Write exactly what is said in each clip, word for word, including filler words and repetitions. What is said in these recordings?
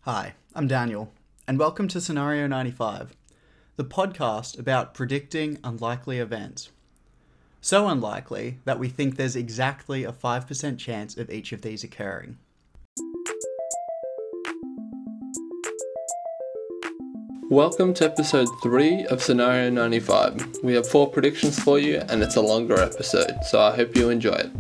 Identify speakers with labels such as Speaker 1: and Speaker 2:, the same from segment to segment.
Speaker 1: Hi, I'm Daniel, and welcome to Scenario ninety-five, the podcast about predicting unlikely events. So unlikely that we think there's exactly a five percent chance of each of these occurring.
Speaker 2: Welcome to episode three of Scenario ninety-five. We have four predictions for you, and it's a longer episode, so I hope you enjoy it.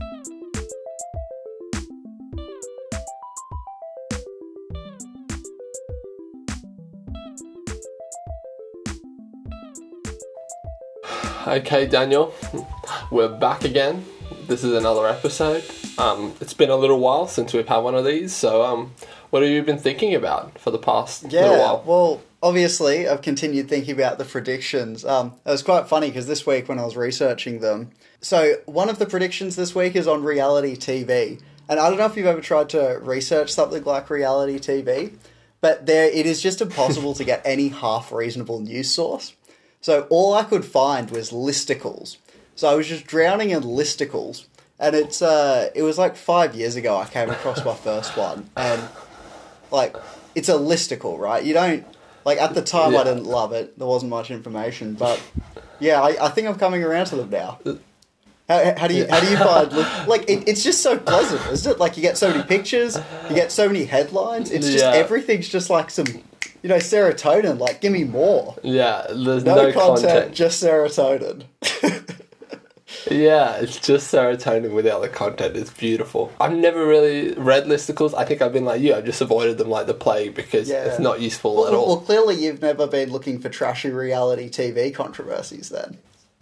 Speaker 2: Okay, Daniel, we're back again. This is another episode. Um, it's been a little while since we've had one of these, so um, what have you been thinking about for the past
Speaker 1: yeah,
Speaker 2: little while?
Speaker 1: Well, obviously, I've continued thinking about the predictions. Um, it was quite funny because this week when I was researching them, so one of the predictions this week is on reality T V. And I don't know if you've ever tried to research something like reality T V, but there it is just impossible to get any half reasonable news source. So all I could find was listicles. So I was just drowning in listicles. And it's uh, it was like five years ago I came across my first one. And, like, it's a listicle, right? You don't... Like, at the time yeah. I didn't love it. There wasn't much information. But, yeah, I, I think I'm coming around to them now. How, how do you how do you find... Like, it, it's just so pleasant, isn't it? Like, you get so many pictures. You get so many headlines. It's just...
Speaker 2: Yeah.
Speaker 1: Everything's just like some... You know, serotonin, like, give me more.
Speaker 2: Yeah, there's
Speaker 1: no,
Speaker 2: no
Speaker 1: content,
Speaker 2: content.
Speaker 1: Just serotonin.
Speaker 2: Yeah, it's just serotonin without the content. It's beautiful. I've never really read listicles. I think I've been like you. I've just avoided them like the plague because
Speaker 1: yeah.
Speaker 2: it's not useful
Speaker 1: well,
Speaker 2: at all.
Speaker 1: Well, clearly you've never been looking for trashy reality T V controversies then.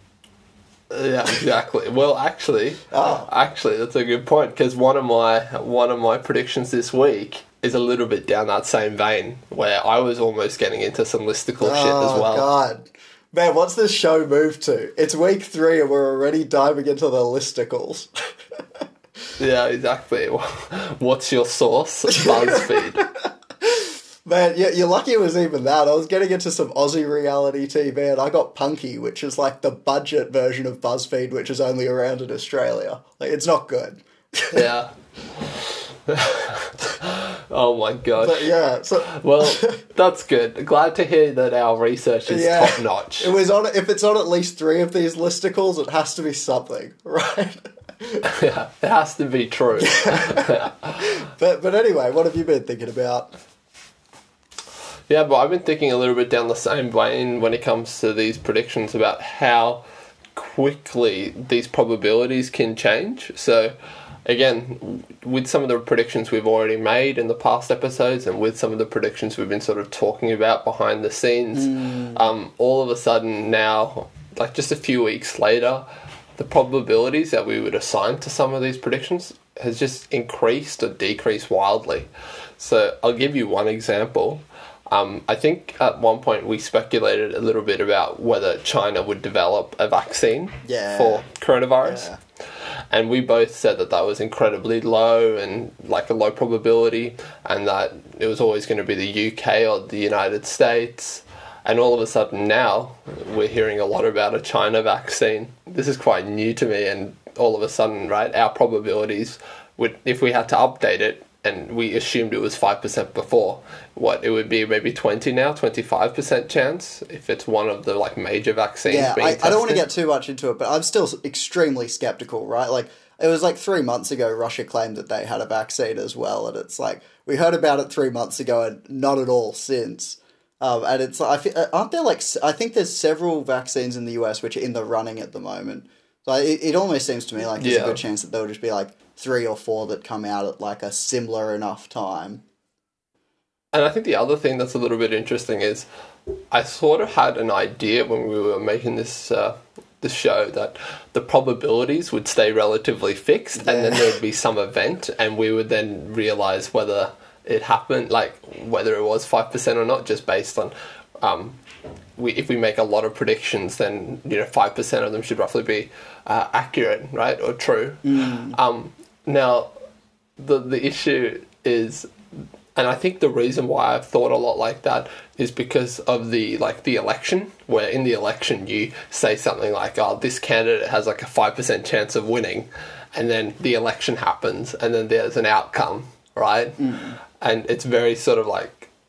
Speaker 2: Yeah, exactly. Well, actually,
Speaker 1: oh.
Speaker 2: actually, that's a good point because one of my one of my predictions this week is a little bit down that same vein where I was almost getting into some listicle
Speaker 1: oh,
Speaker 2: shit as well.
Speaker 1: Oh, God. Man, what's this show moved to? It's week three and we're already diving into the listicles.
Speaker 2: Yeah, exactly. What's your source? BuzzFeed.
Speaker 1: Man, you're lucky it was even that. I was getting into some Aussie reality T V and I got Punky, which is like the budget version of BuzzFeed, which is only around in Australia. Like, it's not good.
Speaker 2: Yeah. Oh my gosh.
Speaker 1: But yeah, so
Speaker 2: well, that's good. Glad to hear that our research is
Speaker 1: yeah,
Speaker 2: top notch.
Speaker 1: It was on. If it's on at least three of these listicles, it has to be something, right?
Speaker 2: Yeah, it has to be true.
Speaker 1: but but anyway, what have you been thinking about?
Speaker 2: Yeah, but I've been thinking a little bit down the same vein when it comes to these predictions about how quickly these probabilities can change. So, again, with some of the predictions we've already made in the past episodes and with some of the predictions we've been sort of talking about behind the scenes, mm. um, all of a sudden now, like just a few weeks later, the probabilities that we would assign to some of these predictions has just increased or decreased wildly. So I'll give you one example. Um, I think at one point we speculated a little bit about whether China would develop a vaccine
Speaker 1: yeah.
Speaker 2: for coronavirus.
Speaker 1: Yeah.
Speaker 2: And we both said that that was incredibly low and like a low probability and that it was always going to be the U K or the United States. And all of a sudden now we're hearing a lot about a China vaccine. This is quite new to me, and all of a sudden, right, our probabilities would, if we had to update it, and we assumed it was five percent before, what, it would be maybe twenty now, twenty-five percent chance if it's one of the like major vaccines
Speaker 1: yeah,
Speaker 2: being
Speaker 1: I,
Speaker 2: tested.
Speaker 1: I don't want to get too much into it, but I'm still extremely skeptical, right? Like, it was like three months ago Russia claimed that they had a vaccine as well, and it's like, we heard about it three months ago and not at all since. Um, and it's like, I feel, aren't there like, I think there's several vaccines in the U S which are in the running at the moment. So it, it almost seems to me like there's
Speaker 2: yeah.
Speaker 1: a good chance that there'll just be like three or four that come out at like a similar enough time.
Speaker 2: And I think the other thing that's a little bit interesting is I sort of had an idea when we were making this uh, this show that the probabilities would stay relatively fixed yeah. and then there would be some event and we would then realise whether it happened, like whether it was five percent or not, just based on um, we if we make a lot of predictions, then you know five percent of them should roughly be uh, accurate, right, or true.
Speaker 1: Mm.
Speaker 2: Um, now, the the issue is, and I think the reason why I've thought a lot like that is because of the like the election, where in the election you say something like, "Oh, this candidate has like a five percent chance of winning," and then the election happens, and then there's an outcome, right?
Speaker 1: Mm.
Speaker 2: And it's very sort of like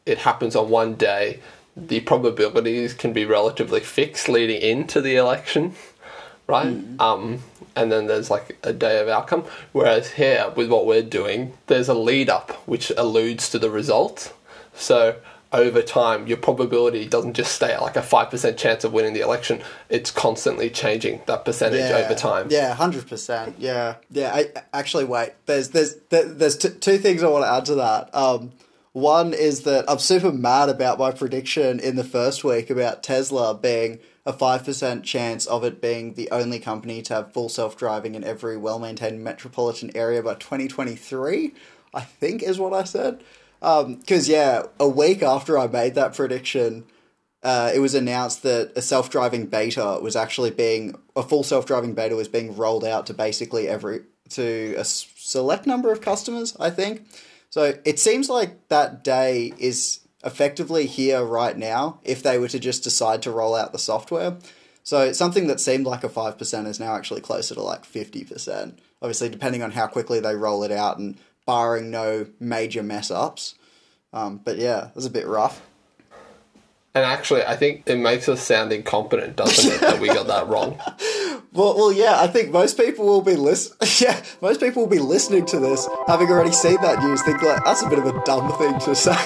Speaker 2: it happens on one day, the probabilities can be relatively fixed leading into the election, right? Mm. Um, and then there's like a day of outcome. Whereas here, with what we're doing, there's a lead up which alludes to the result. So over time, your probability doesn't just stay at like a five percent chance of winning the election. It's constantly changing that percentage
Speaker 1: yeah,
Speaker 2: over time.
Speaker 1: Yeah, one hundred percent. Yeah. Yeah, I, actually, wait. There's there's there's t- two things I want to add to that. Um, one is that I'm super mad about my prediction in the first week about Tesla being a five percent chance of it being the only company to have full self-driving in every well-maintained metropolitan area by twenty twenty-three, I think is what I said. Because, um, yeah, a week after I made that prediction, uh, it was announced that a self-driving beta was actually being, a full self-driving beta was being rolled out to basically every, to a select number of customers, I think. So it seems like that day is effectively here right now if they were to just decide to roll out the software. So something that seemed like a five percent is now actually closer to like fifty percent. Obviously, depending on how quickly they roll it out and barring no major mess-ups. Um, but yeah, it was a bit rough.
Speaker 2: And actually, I think it makes us sound incompetent, doesn't it, that we got that wrong?
Speaker 1: Well, well, yeah, I think most people will be listen. Yeah, most people will be listening to this, having already seen that news, think like, that's a bit of a dumb thing to say.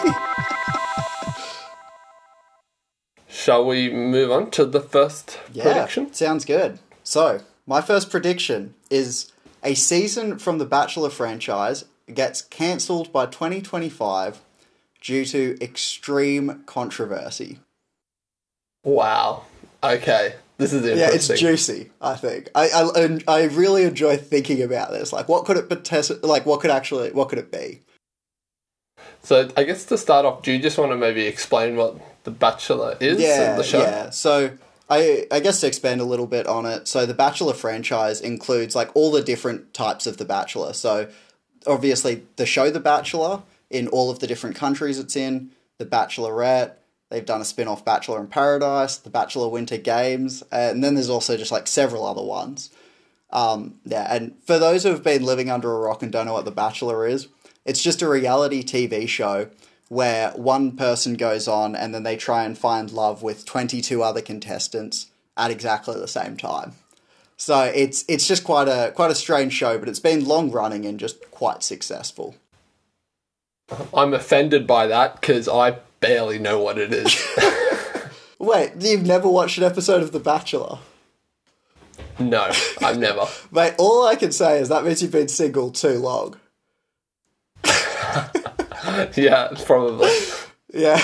Speaker 2: Shall we move on to the first
Speaker 1: yeah,
Speaker 2: prediction?
Speaker 1: Sounds good. So, my first prediction is a season from the Bachelor franchise gets cancelled by twenty twenty-five due to extreme controversy.
Speaker 2: Wow. Okay. This is interesting.
Speaker 1: Yeah, it's juicy, I think. I, I, I really enjoy thinking about this. Like, what could it potentially, like, what could actually, what could it be?
Speaker 2: So, I guess to start off, do you just want to maybe explain what The Bachelor is
Speaker 1: yeah,
Speaker 2: and the show?
Speaker 1: Yeah, so I, I guess to expand a little bit on it, so the Bachelor franchise includes, like, all the different types of The Bachelor. So, obviously, the show The Bachelor, in all of the different countries it's in, The Bachelorette, they've done a spin-off Bachelor in Paradise, The Bachelor Winter Games, and then there's also just, like, several other ones. Um, yeah, and for those who have been living under a rock and don't know what The Bachelor is, it's just a reality T V show where one person goes on and then they try and find love with twenty-two other contestants at exactly the same time. So it's it's just quite a quite a strange show, but it's been long running and just quite successful.
Speaker 2: I'm offended by that because I barely know what it is.
Speaker 1: Wait, you've never watched an episode of The Bachelor?
Speaker 2: No, I've never.
Speaker 1: Mate, all I can say is that means you've been single too long.
Speaker 2: Yeah, probably.
Speaker 1: Yeah.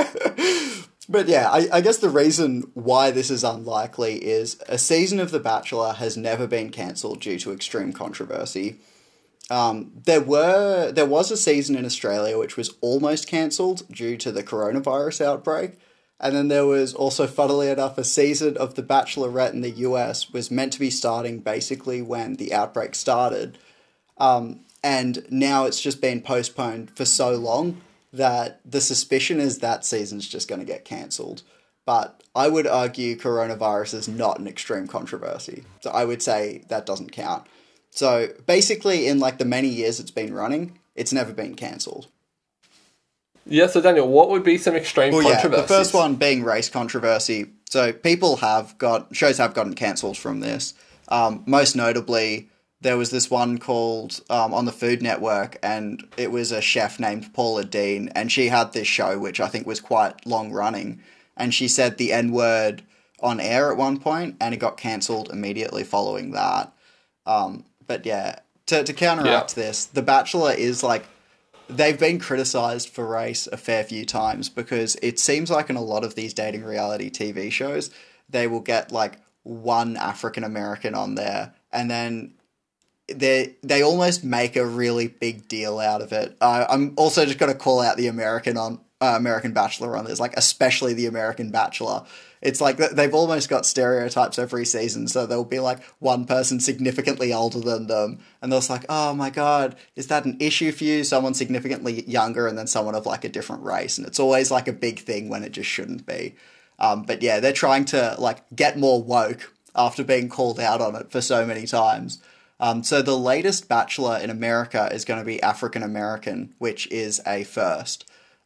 Speaker 1: But yeah, I, I guess the reason why this is unlikely is a season of The Bachelor has never been cancelled due to extreme controversy. Um, there were there was a season in Australia which was almost cancelled due to the coronavirus outbreak. And then there was also, funnily enough, a season of The Bachelorette in the U S was meant to be starting basically when the outbreak started. Um, and now it's just been postponed for so long that the suspicion is that season's just going to get cancelled. But I would argue coronavirus is not an extreme controversy. So I would say that doesn't count. So basically in like the many years it's been running, it's never been cancelled.
Speaker 2: Yeah, so Daniel, what would be some extreme
Speaker 1: well,
Speaker 2: controversies?
Speaker 1: Yeah, the first one being race controversy. So people have got, shows have gotten cancelled from this. Um, most notably, there was this one called um, on the Food Network, and it was a chef named Paula Deen, and she had this show, which I think was quite long running, and she said the N-word on air at one point, and it got cancelled immediately following that. Um, but yeah, to, to counteract yeah. this, The Bachelor is like, they've been criticised for race a fair few times, because it seems like in a lot of these dating reality T V shows, they will get like one African American on there, and then they they almost make a really big deal out of it. Uh, I'm also just going to call out the American on uh, American Bachelor on this, like especially the American Bachelor. It's like they've almost got stereotypes every season, so there'll be like one person significantly older than them, and they're like, oh my god, is that an issue for you? Someone significantly younger and then someone of like a different race, and it's always like a big thing when it just shouldn't be. Um, but yeah, they're trying to like get more woke after being called out on it for so many times. Um, so the latest Bachelor in America is going to be African American, which is a first.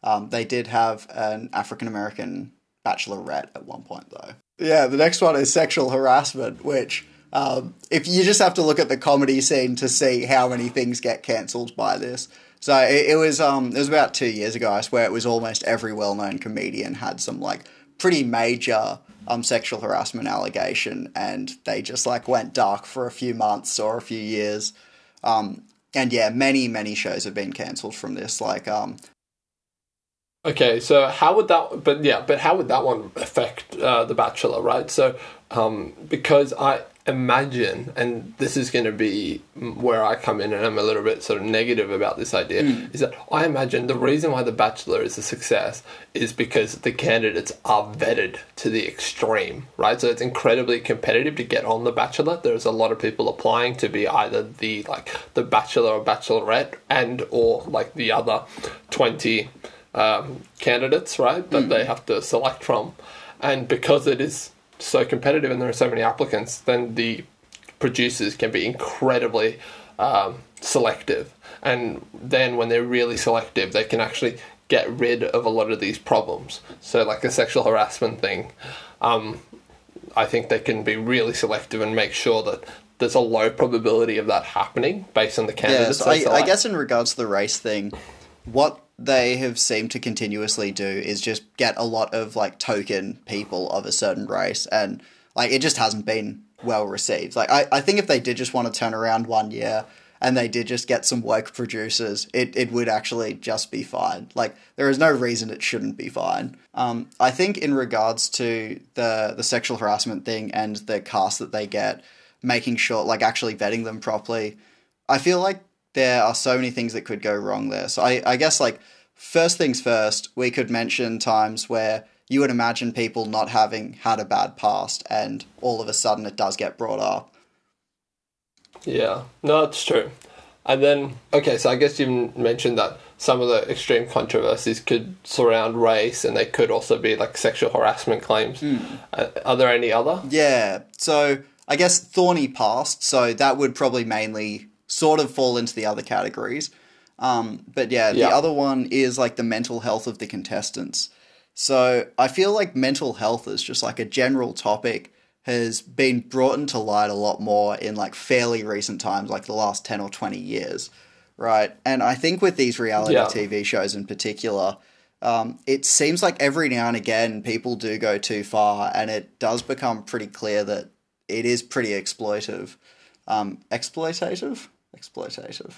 Speaker 1: Um, they did have an African American bachelorette at one point, though. Yeah, the next one is sexual harassment, which um, if you just have to look at the comedy scene to see how many things get cancelled by this. So it, it was um it was about two years ago. I swear it was almost every well-known comedian had some like pretty major um sexual harassment allegation, and they just like went dark for a few months or a few years. Um, and yeah, many many shows have been cancelled from this. Like um.
Speaker 2: Okay, so how would that? But yeah, but how would that one affect uh, The Bachelor, right? So, um, because I imagine, and this is going to be where I come in, and I'm a little bit sort of negative about this idea, mm. is that I imagine the reason why The Bachelor is a success is because the candidates are vetted to the extreme, right? So it's incredibly competitive to get on The Bachelor. There's a lot of people applying to be either the like the Bachelor or Bachelorette, and or like the other twenty. Um, candidates, right, that mm. they have to select from. And because it is so competitive and there are so many applicants, then the producers can be incredibly um, selective. And then when they're really selective, they can actually get rid of a lot of these problems. So like the sexual harassment thing, um, I think they can be really selective and make sure that there's a low probability of that happening based on the candidates.
Speaker 1: Yeah, so I, I guess in regards to the race thing, what they have seemed to continuously do is just get a lot of like token people of a certain race, and like it just hasn't been well received. Like I, I think if they did just want to turn around one year and they did just get some woke producers, it, it would actually just be fine. Like there is no reason it shouldn't be fine. Um, I think in regards to the the sexual harassment thing and the cast that they get, making sure like actually vetting them properly, I feel like there are so many things that could go wrong there. So I, I guess, like, first things first, we could mention times where you would imagine people not having had a bad past, and all of a sudden it does get brought up.
Speaker 2: Yeah, no, that's true. And then, okay, so I guess you mentioned that some of the extreme controversies could surround race, and they could also be, like, sexual harassment claims. Mm. Uh, are there any other?
Speaker 1: Yeah, so I guess thorny past, so that would probably mainly sort of fall into the other categories. Um, but yeah, the yeah. other one is like the mental health of the contestants. So I feel like mental health is just like a general topic has been brought into light a lot more in like fairly recent times, like the last ten or twenty years, right? And I think with these reality yeah. T V shows in particular, um, it seems like every now and again people do go too far, and it does become pretty clear that it is pretty exploitive. Um, exploitative? Exploitative.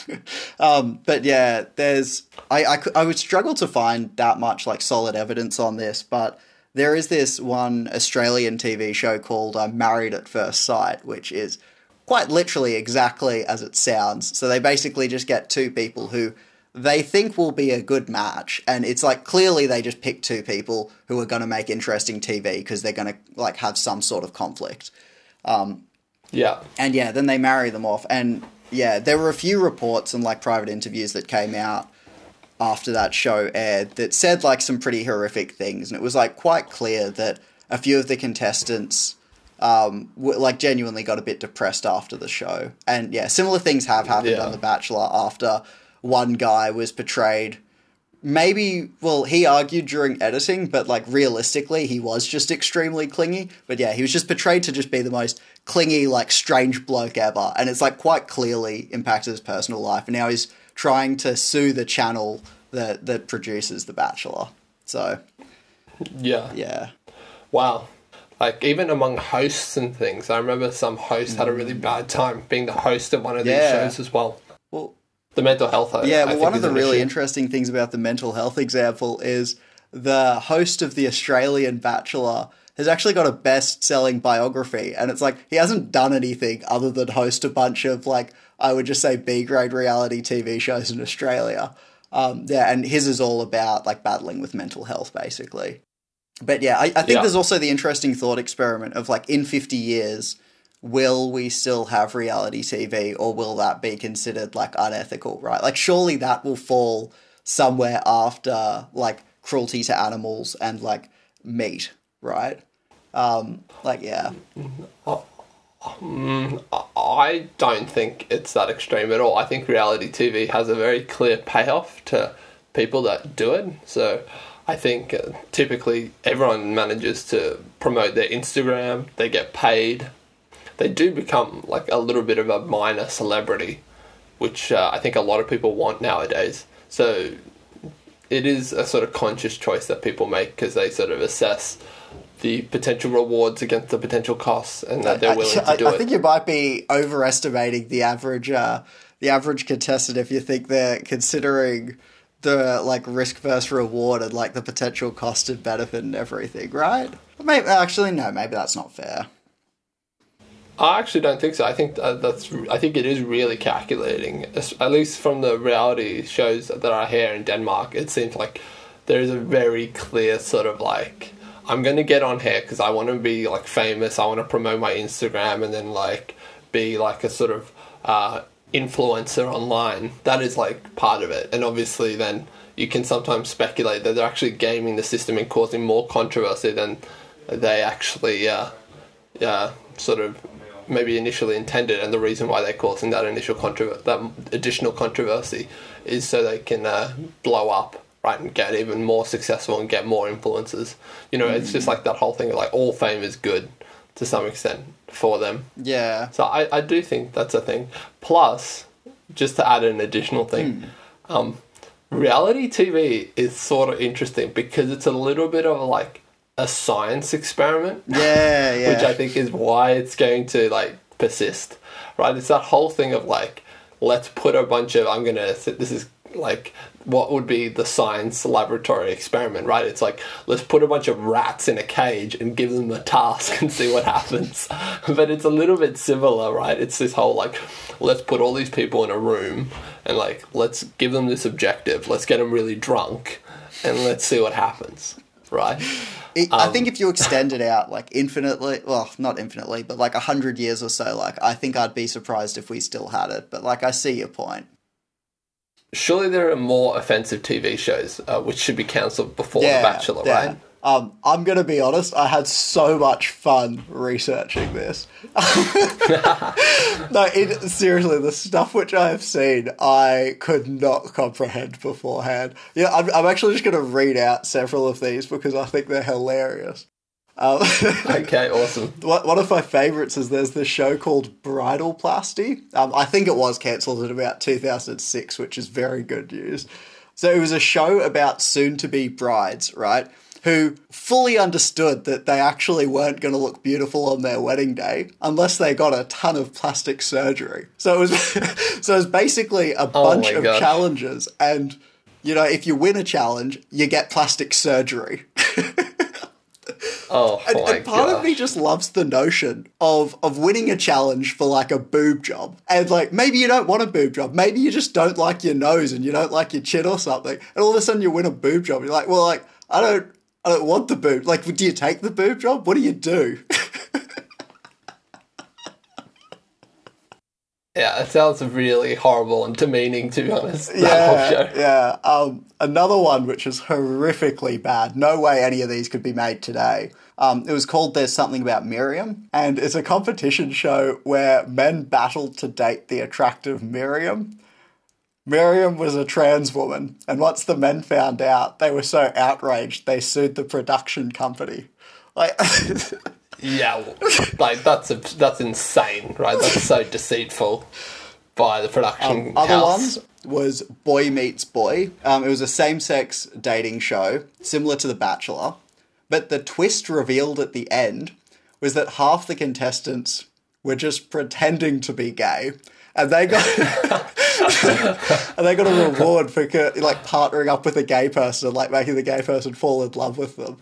Speaker 1: um, but yeah, there's... I, I, I would struggle to find that much like solid evidence on this, but there is this one Australian T V show called uh, Married at First Sight, which is quite literally exactly as it sounds. So they basically just get two people who they think will be a good match, and it's like clearly they just pick two people who are going to make interesting T V because they're going to like have some sort of conflict. Um,
Speaker 2: yeah.
Speaker 1: And yeah, then they marry them off, and yeah, there were a few reports and like private interviews that came out after that show aired that said like some pretty horrific things, and it was like quite clear that a few of the contestants um w- like genuinely got a bit depressed after the show. And yeah, similar things have happened yeah. on The Bachelor after one guy was portrayed. Maybe, well, he argued during editing, but like realistically, he was just extremely clingy. But yeah, he was just portrayed to just be the most clingy, like strange bloke ever. And it's like quite clearly impacted his personal life. And now he's trying to sue the channel that, that produces The Bachelor. So,
Speaker 2: yeah.
Speaker 1: Yeah.
Speaker 2: Wow. Like, even among hosts and things, I remember some hosts mm. had a really bad time being the host of one of
Speaker 1: yeah.
Speaker 2: these shows as well.
Speaker 1: Well,
Speaker 2: the mental health. I,
Speaker 1: yeah, well,
Speaker 2: I
Speaker 1: one of the
Speaker 2: an
Speaker 1: really
Speaker 2: issue.
Speaker 1: interesting things about the mental health example is the host of the Australian Bachelor has actually got a best-selling biography, and it's like he hasn't done anything other than host a bunch of, like, I would just say B-grade reality T V shows in Australia. Um, yeah, and his is all about, like, battling with mental health, basically. But yeah, I, I think
Speaker 2: yeah.
Speaker 1: there's also the interesting thought experiment of, like, in fifty years... will we still have reality T V, or will that be considered, like, unethical, right? Like, surely that will fall somewhere after, like, cruelty to animals and, like, meat, right? Um, like, yeah.
Speaker 2: Um, I don't think it's that extreme at all. I think reality T V has a very clear payoff to people that do it. So I think uh, typically everyone manages to promote their Instagram, they get paid, they do become like a little bit of a minor celebrity, which uh, I think a lot of people want nowadays. So it is a sort of conscious choice that people make because they sort of assess the potential rewards against the potential costs, and that they're willing
Speaker 1: I,
Speaker 2: to do
Speaker 1: I,
Speaker 2: it.
Speaker 1: I think you might be overestimating the average, uh, the average contestant if you think they're considering the like risk versus reward and like the potential cost and benefit and everything, right? Maybe actually no, maybe that's not fair.
Speaker 2: I actually don't think so. I think uh, that's. I think it is really calculating. At least from the reality shows that are here in Denmark, it seems like there is a very clear sort of like, I'm going to get on here because I want to be like famous. I want to promote my Instagram and then like be like a sort of uh, influencer online. That is like part of it. And obviously then you can sometimes speculate that they're actually gaming the system and causing more controversy than they actually uh, uh, sort of maybe initially intended. And the reason why they're causing that initial controversy, that additional controversy, is so they can uh, blow up, right, and get even more successful and get more influencers. You know, mm. it's just like that whole thing of like all fame is good to some extent for them.
Speaker 1: Yeah.
Speaker 2: So I, I do think that's a thing. Plus, just to add an additional thing, mm. um, reality T V is sort of interesting because it's a little bit of like a science experiment.
Speaker 1: Yeah, yeah.
Speaker 2: Which I think is why it's going to like persist, right? It's that whole thing of like, let's put a bunch of, I'm going to, this is like what would be the science laboratory experiment, right? It's like, let's put a bunch of rats in a cage and give them a task and see what happens. But it's a little bit similar, right? It's this whole like, let's put all these people in a room and like, let's give them this objective. Let's get them really drunk and let's see what happens, right?
Speaker 1: It, um, I think if you extend it out like infinitely, well, not infinitely, but like a hundred years or so, like I think I'd be surprised if we still had it. But like, I see your point.
Speaker 2: Surely there are more offensive T V shows uh, which should be cancelled before
Speaker 1: yeah,
Speaker 2: The Bachelor,
Speaker 1: yeah.
Speaker 2: right?
Speaker 1: Um, I'm going to be honest, I had so much fun researching this. No, it, seriously, the stuff which I have seen, I could not comprehend beforehand. Yeah, I'm, I'm actually just going to read out several of these because I think they're hilarious. Um,
Speaker 2: okay, awesome.
Speaker 1: One of my favourites is there's this show called Bridalplasty. Um, I think it was cancelled in about two thousand six, which is very good news. So it was a show about soon-to-be brides, right? Who fully understood that they actually weren't going to look beautiful on their wedding day unless they got a ton of plastic surgery. So it was, so it was basically a bunch
Speaker 2: oh
Speaker 1: of
Speaker 2: gosh.
Speaker 1: challenges, and you know, if you win a challenge, you get plastic surgery.
Speaker 2: Oh,
Speaker 1: and,
Speaker 2: my
Speaker 1: and part
Speaker 2: gosh.
Speaker 1: of me just loves the notion of of winning a challenge for like a boob job. And like, maybe you don't want a boob job. Maybe you just don't like your nose and you don't like your chin or something. And all of a sudden you win a boob job. You're like, well, like, I don't, I don't want the boob. Like, do you take the boob job? What do you do?
Speaker 2: Yeah, it sounds really horrible and demeaning, to be honest. That
Speaker 1: yeah,
Speaker 2: whole show.
Speaker 1: yeah. Um, another one which is horrifically bad. No way any of these could be made today. Um, it was called There's Something About Miriam, and it's a competition show where men battled to date the attractive Miriam. Miriam was a trans woman, and once the men found out, they were so outraged they sued the production company. Like,
Speaker 2: yeah, like that's a, that's insane, right? That's so deceitful by the production
Speaker 1: um, other
Speaker 2: house.
Speaker 1: ones was Boy Meets Boy. Um, it was a same-sex dating show, similar to The Bachelor, but the twist revealed at the end was that half the contestants were just pretending to be gay, and they got and they got a reward for like partnering up with a gay person and like making the gay person fall in love with them.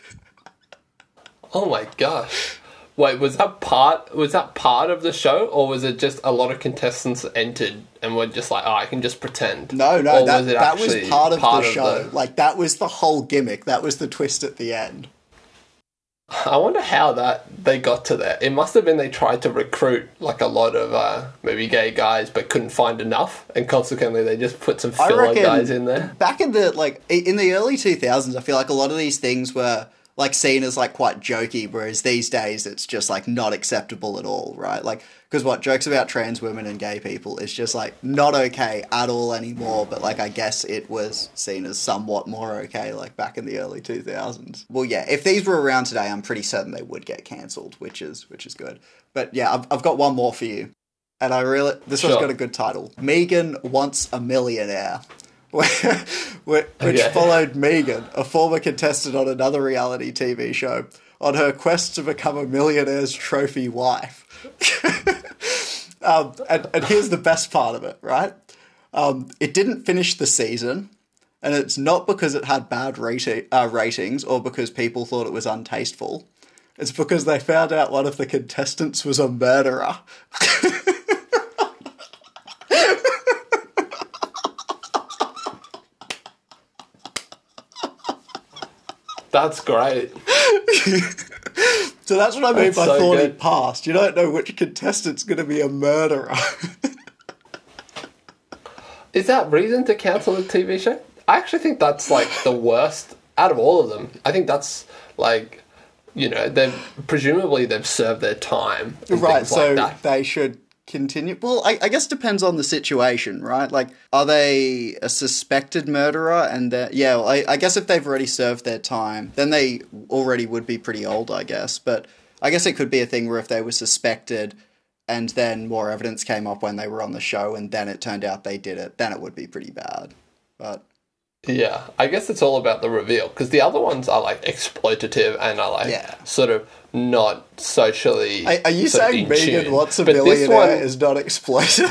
Speaker 2: Oh my gosh. Wait, was that part was that part of the show, or was it just a lot of contestants entered and were just like, oh, I can just pretend?
Speaker 1: No, no,
Speaker 2: or
Speaker 1: that
Speaker 2: was, it
Speaker 1: that was part of
Speaker 2: part
Speaker 1: the
Speaker 2: of
Speaker 1: show.
Speaker 2: The...
Speaker 1: Like, that was the whole gimmick. That was the twist at the end.
Speaker 2: I wonder how that they got to that. It must have been they tried to recruit like a lot of uh, maybe gay guys, but couldn't find enough, and consequently they just put some filler guys in there.
Speaker 1: Back in the like in the early two thousands, I feel like a lot of these things were like seen as like quite jokey, whereas these days it's just like not acceptable at all, right? Like, because what, jokes about trans women and gay people is just like not okay at all anymore, but like I guess it was seen as somewhat more okay like back in the early two thousands. Well, yeah, if these were around today, I'm pretty certain they would get cancelled, which is which is good. But yeah, I've, I've got one more for you. And I really, this
Speaker 2: Sure.
Speaker 1: one's got a good title. Megan Wants a Millionaire. Which
Speaker 2: Okay.
Speaker 1: followed Megan, a former contestant on another reality T V show, on her quest to become a millionaire's trophy wife. um, and, and here's the best part of it, right? Um, it didn't finish the season, and it's not because it had bad rati- uh, ratings or because people thought it was untasteful. It's because they found out one of the contestants was a murderer.
Speaker 2: That's great.
Speaker 1: So that's what I mean
Speaker 2: That's
Speaker 1: by
Speaker 2: so
Speaker 1: thought
Speaker 2: good.
Speaker 1: it passed. You don't know which contestant's going to be a murderer.
Speaker 2: Is that reason to cancel a T V show? I actually think that's like the worst out of all of them. I think that's like, you know, they've presumably they've served their time. And
Speaker 1: Right,
Speaker 2: things
Speaker 1: so
Speaker 2: like that.
Speaker 1: they should continue. Well, I, I guess depends on the situation, right? Like, are they a suspected murderer? And they're- yeah, well, I, I guess if they've already served their time, then they already would be pretty old, I guess. But I guess it could be a thing where if they were suspected and then more evidence came up when they were on the show and then it turned out they did it, then it would be pretty bad. But
Speaker 2: Yeah, I guess it's all about the reveal because the other ones are like exploitative and are like
Speaker 1: Yeah.
Speaker 2: sort of not socially.
Speaker 1: are, are you
Speaker 2: sort of
Speaker 1: saying
Speaker 2: in
Speaker 1: Megan
Speaker 2: tune.
Speaker 1: Wants a
Speaker 2: But this
Speaker 1: Millionaire
Speaker 2: one-
Speaker 1: is not exploitive?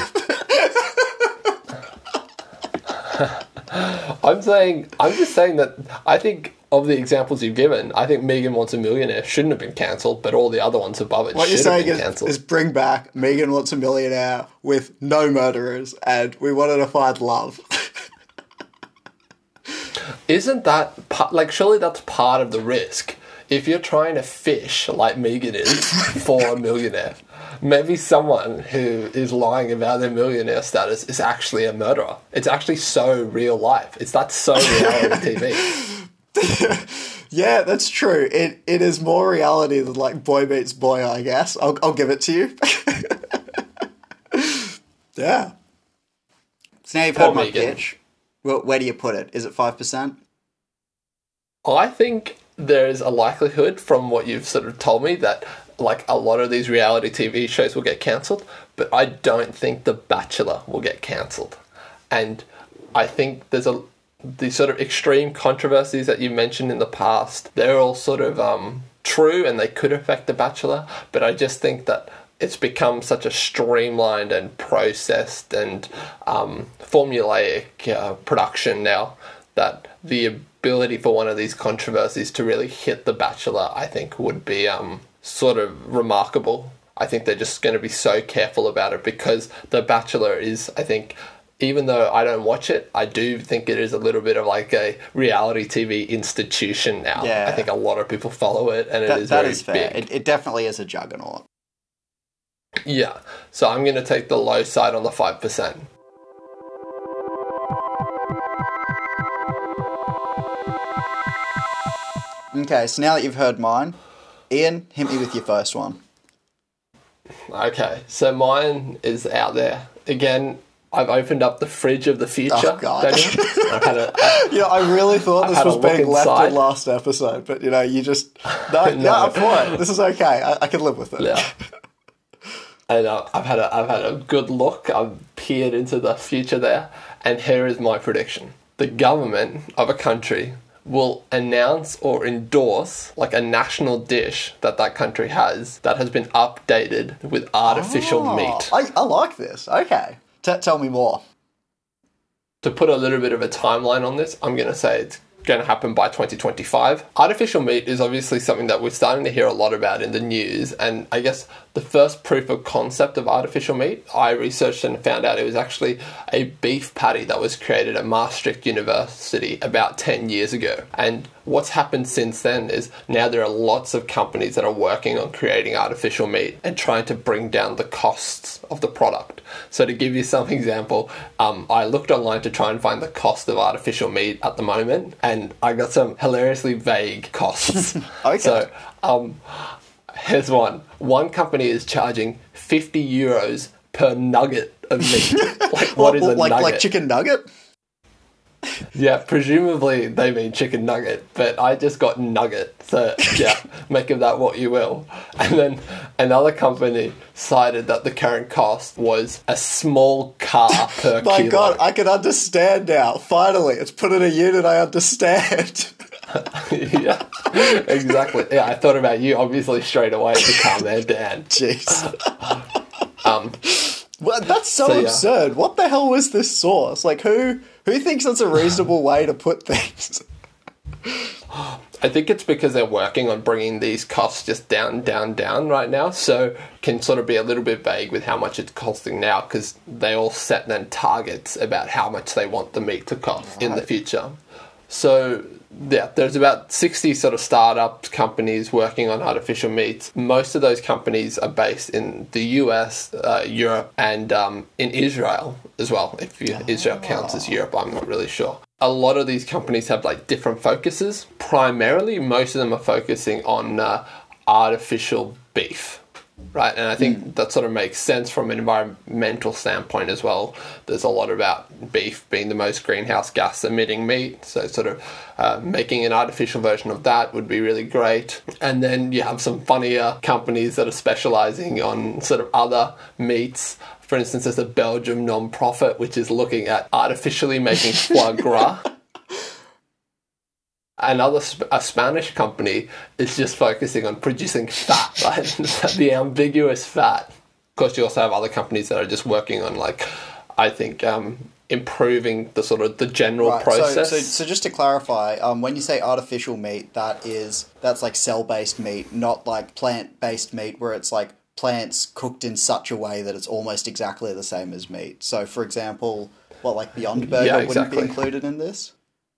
Speaker 2: I'm saying I'm just saying that I think of the examples you've given, I think Megan Wants a Millionaire shouldn't have been cancelled, but all the other ones above it
Speaker 1: What you're
Speaker 2: should have
Speaker 1: saying
Speaker 2: been
Speaker 1: is,
Speaker 2: cancelled.
Speaker 1: is bring back Megan Wants a Millionaire with no murderers, and we wanted to find love.
Speaker 2: Isn't that part, like surely that's part of the risk? If you're trying to fish like Megan is for a millionaire, maybe someone who is lying about their millionaire status is actually a murderer. It's actually so real life. It's that's so reality T V.
Speaker 1: Yeah, that's true. It it is more reality than like Boy Meets Boy, I guess. I'll I'll give it to you. Yeah. So now you've
Speaker 2: Poor
Speaker 1: heard my
Speaker 2: Megan.
Speaker 1: pitch. Well, where do you put it? Is it five percent?
Speaker 2: I think there's a likelihood from what you've sort of told me that like a lot of these reality T V shows will get cancelled, but I don't think The Bachelor will get cancelled. And I think there's a the sort of extreme controversies that you mentioned in the past, they're all sort of um, true and they could affect The Bachelor, but I just think that it's become such a streamlined and processed and um, formulaic uh, production now that the ability for one of these controversies to really hit The Bachelor, I think, would be um, sort of remarkable. I think they're just going to be so careful about it because The Bachelor is, I think, even though I don't watch it, I do think it is a little bit of like a reality T V institution now.
Speaker 1: Yeah.
Speaker 2: I think a lot of people follow it and it
Speaker 1: That,
Speaker 2: is
Speaker 1: that
Speaker 2: very
Speaker 1: is fair.
Speaker 2: big.
Speaker 1: It, it definitely is a juggernaut.
Speaker 2: Yeah. So I'm going to take the low side on the five percent.
Speaker 1: Okay, so now that you've heard mine, Ian, hit me with your first one.
Speaker 2: Okay, so mine is out there. Again, I've opened up the fridge of the future.
Speaker 1: Oh, God.
Speaker 2: Daniel. I've had a, I-
Speaker 1: You know, I really thought
Speaker 2: I've
Speaker 1: this
Speaker 2: had a
Speaker 1: was
Speaker 2: look
Speaker 1: being left
Speaker 2: inside.
Speaker 1: in last episode, but you know, you just no, no,
Speaker 2: No.
Speaker 1: I'm fine. This is okay. I, I can live with it.
Speaker 2: yeah. And uh, I've had a I've had a good look. I've peered into the future there, and here is my prediction: the government of a country will announce or endorse like a national dish that that country has that has been updated with artificial
Speaker 1: Oh,
Speaker 2: meat.
Speaker 1: I, I like this. Okay, T- tell me more.
Speaker 2: To put a little bit of a timeline on this, I'm going to say it's going to happen by twenty twenty-five. Artificial meat is obviously something that we're starting to hear a lot about in the news, and I guess the first proof of concept of artificial meat, I researched and found out it was actually a beef patty that was created at Maastricht University about ten years ago. And what's happened since then is now there are lots of companies that are working on creating artificial meat and trying to bring down the costs of the product. So to give you some example, um, I looked online to try and find the cost of artificial meat at the moment, and I got some hilariously vague costs.
Speaker 1: Okay.
Speaker 2: So, um... here's one. One company is charging fifty euros per nugget of meat. Like, what is a
Speaker 1: like,
Speaker 2: nugget?
Speaker 1: Like chicken nugget?
Speaker 2: Yeah, presumably they mean chicken nugget, but I just got nugget. So, yeah, make of that what you will. And then another company cited that the current cost was a small car per
Speaker 1: My
Speaker 2: kilo.
Speaker 1: God, I can understand now. Finally, it's put in a unit I understand.
Speaker 2: Yeah, exactly. Yeah, I thought about you obviously straight away to calm there, Dan.
Speaker 1: Jeez.
Speaker 2: Um,
Speaker 1: Well, that's so,
Speaker 2: So, yeah.
Speaker 1: absurd. What the hell was this sauce? Like, who who thinks that's a reasonable way to put things?
Speaker 2: I think it's because they're working on bringing these costs just down, down, down right now. So can sort of be a little bit vague with how much it's costing now because they all set then targets about how much they want the meat to cost right. in the future. So yeah, there's about sixty sort of startup companies working on artificial meats. Most of those companies are based in the U S, uh, Europe, and um, in Israel as well. If you, Israel counts as Europe, I'm not really sure. A lot of these companies have like different focuses. Primarily, most of them are focusing on uh, artificial beef. Right, and I think mm. that sort of makes sense from an environmental standpoint as well. There's a lot about beef being the most greenhouse gas emitting meat, so sort of uh, making an artificial version of that would be really great. And then you have some funnier companies that are specializing on sort of other meats. For instance, there's a Belgium non-profit which is looking at artificially making foie gras. Another a Spanish company is just focusing on producing fat, right? The ambiguous fat. Of course, you also have other companies that are just working on, like, I think, um, improving the sort of the general
Speaker 1: right,
Speaker 2: process.
Speaker 1: So, so, so just to clarify, um, when you say artificial meat, that is that's like cell-based meat, not like plant-based meat, where it's like plants cooked in such a way that it's almost exactly the same as meat. So, for example, what like Beyond Burger
Speaker 2: yeah,
Speaker 1: wouldn't
Speaker 2: exactly.
Speaker 1: be included in this?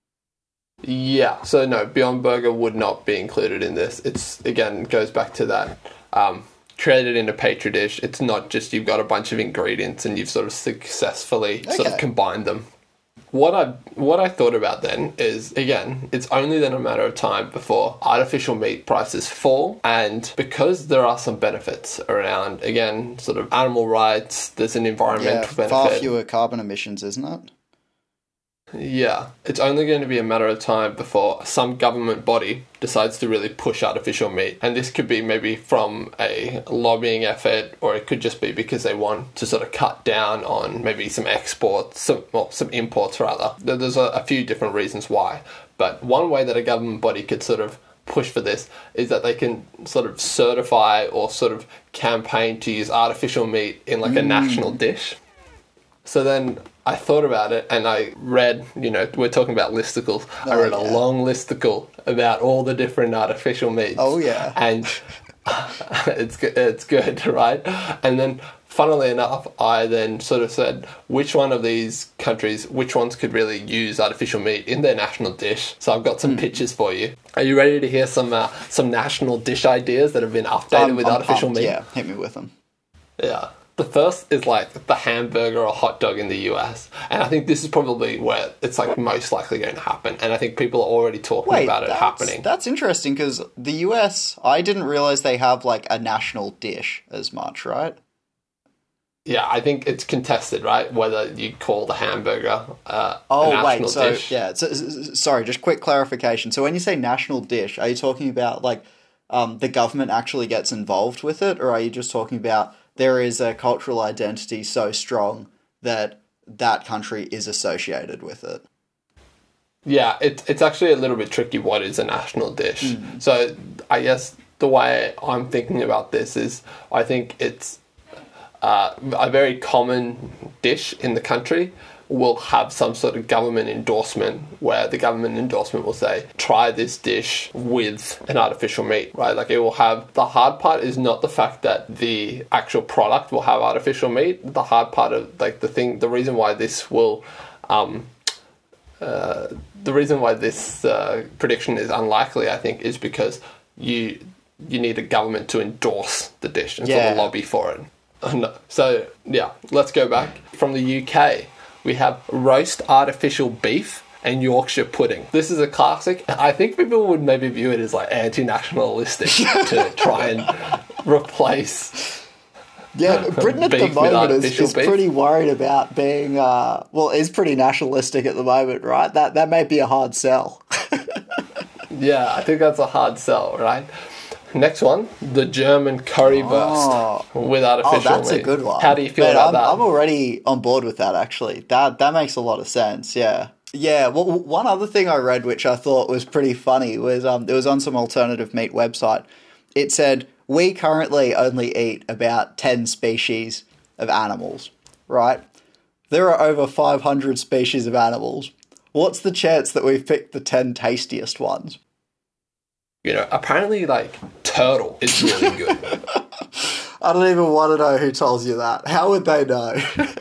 Speaker 2: Yeah, so no, Beyond Burger would not be included in this. It's, again, goes back to that, um, created in a petri dish. It's not just you've got a bunch of ingredients and you've sort of successfully okay. sort of combined them. What I what I thought about then is, again, it's only then a matter of time before artificial meat prices fall, and because there are some benefits around, again, sort of animal rights, there's an environmental
Speaker 1: yeah,
Speaker 2: benefit.
Speaker 1: Far fewer carbon emissions, isn't it?
Speaker 2: Yeah, it's only going to be a matter of time before some government body decides to really push artificial meat. And this could be maybe from a lobbying effort, or it could just be because they want to sort of cut down on maybe some exports, some, well, some imports rather. There's a, a few different reasons why. But one way that a government body could sort of push for this is that they can sort of certify or sort of campaign to use artificial meat in like a mm. national dish. So then I thought about it and I read, you know, we're talking about listicles. Oh, I read yeah. a long listicle about all the different artificial meats.
Speaker 1: Oh, yeah.
Speaker 2: And it's good, it's good, right? And then, funnily enough, I then sort of said, which one of these countries, which ones could really use artificial meat in their national dish? So I've got some mm. pictures for you. Are you ready to hear some uh, some national dish ideas that have been updated
Speaker 1: um,
Speaker 2: with
Speaker 1: I'm
Speaker 2: artificial
Speaker 1: pumped.
Speaker 2: meat?
Speaker 1: Yeah, hit me with them.
Speaker 2: Yeah. The first is like the hamburger or hot dog in the U S. And I think this is probably where it's like most likely going to happen. And I think people are already talking
Speaker 1: Wait,
Speaker 2: about it
Speaker 1: that's,
Speaker 2: happening.
Speaker 1: That's interesting because the U S, I didn't realize they have like a national dish as much, right?
Speaker 2: Yeah, I think it's contested, right? Whether you call the hamburger uh,
Speaker 1: oh,
Speaker 2: a national
Speaker 1: wait, so,
Speaker 2: dish.
Speaker 1: yeah, so, sorry, just quick clarification. So when you say national dish, are you talking about like um, the government actually gets involved with it? Or are you just talking about there is a cultural identity so strong that that country is associated with it?
Speaker 2: Yeah, it, it's actually a little bit tricky what is a national dish. Mm. So I guess the way I'm thinking about this is I think it's uh, a very common dish in the country will have some sort of government endorsement where the government endorsement will say, try this dish with an artificial meat, right? Like it will have, the hard part is not the fact that the actual product will have artificial meat. The hard part of like the thing, the reason why this will, um, uh, the reason why this uh, prediction is unlikely, I think, is because you you need a government to endorse the dish and
Speaker 1: Yeah.
Speaker 2: sort of lobby for it. No. So, yeah, let's go back. From the U K, we have roast artificial beef and Yorkshire pudding. This is a classic. I think people would maybe view it as like anti-nationalistic to try and replace...
Speaker 1: Yeah, Britain at the
Speaker 2: Beef with
Speaker 1: moment is,
Speaker 2: artificial
Speaker 1: is
Speaker 2: beef.
Speaker 1: pretty worried about being, uh, well, is pretty nationalistic at the moment, right? That that may be a hard sell.
Speaker 2: Yeah, I think that's a hard sell, right? Next one, the German currywurst
Speaker 1: Oh.
Speaker 2: with
Speaker 1: Oh,
Speaker 2: artificial
Speaker 1: that's
Speaker 2: meat.
Speaker 1: a good one.
Speaker 2: How do you feel
Speaker 1: Man,
Speaker 2: about
Speaker 1: I'm,
Speaker 2: that?
Speaker 1: I'm already on board with that, actually. That that makes a lot of sense, yeah. Yeah, well, one other thing I read which I thought was pretty funny was um, it was on some alternative meat website. It said, we currently only eat about ten species of animals, right? There are over five hundred species of animals. What's the chance that we've picked the ten tastiest ones?
Speaker 2: You know, apparently, like, turtle is really good.
Speaker 1: I don't even want to know who tells you that. How would they know?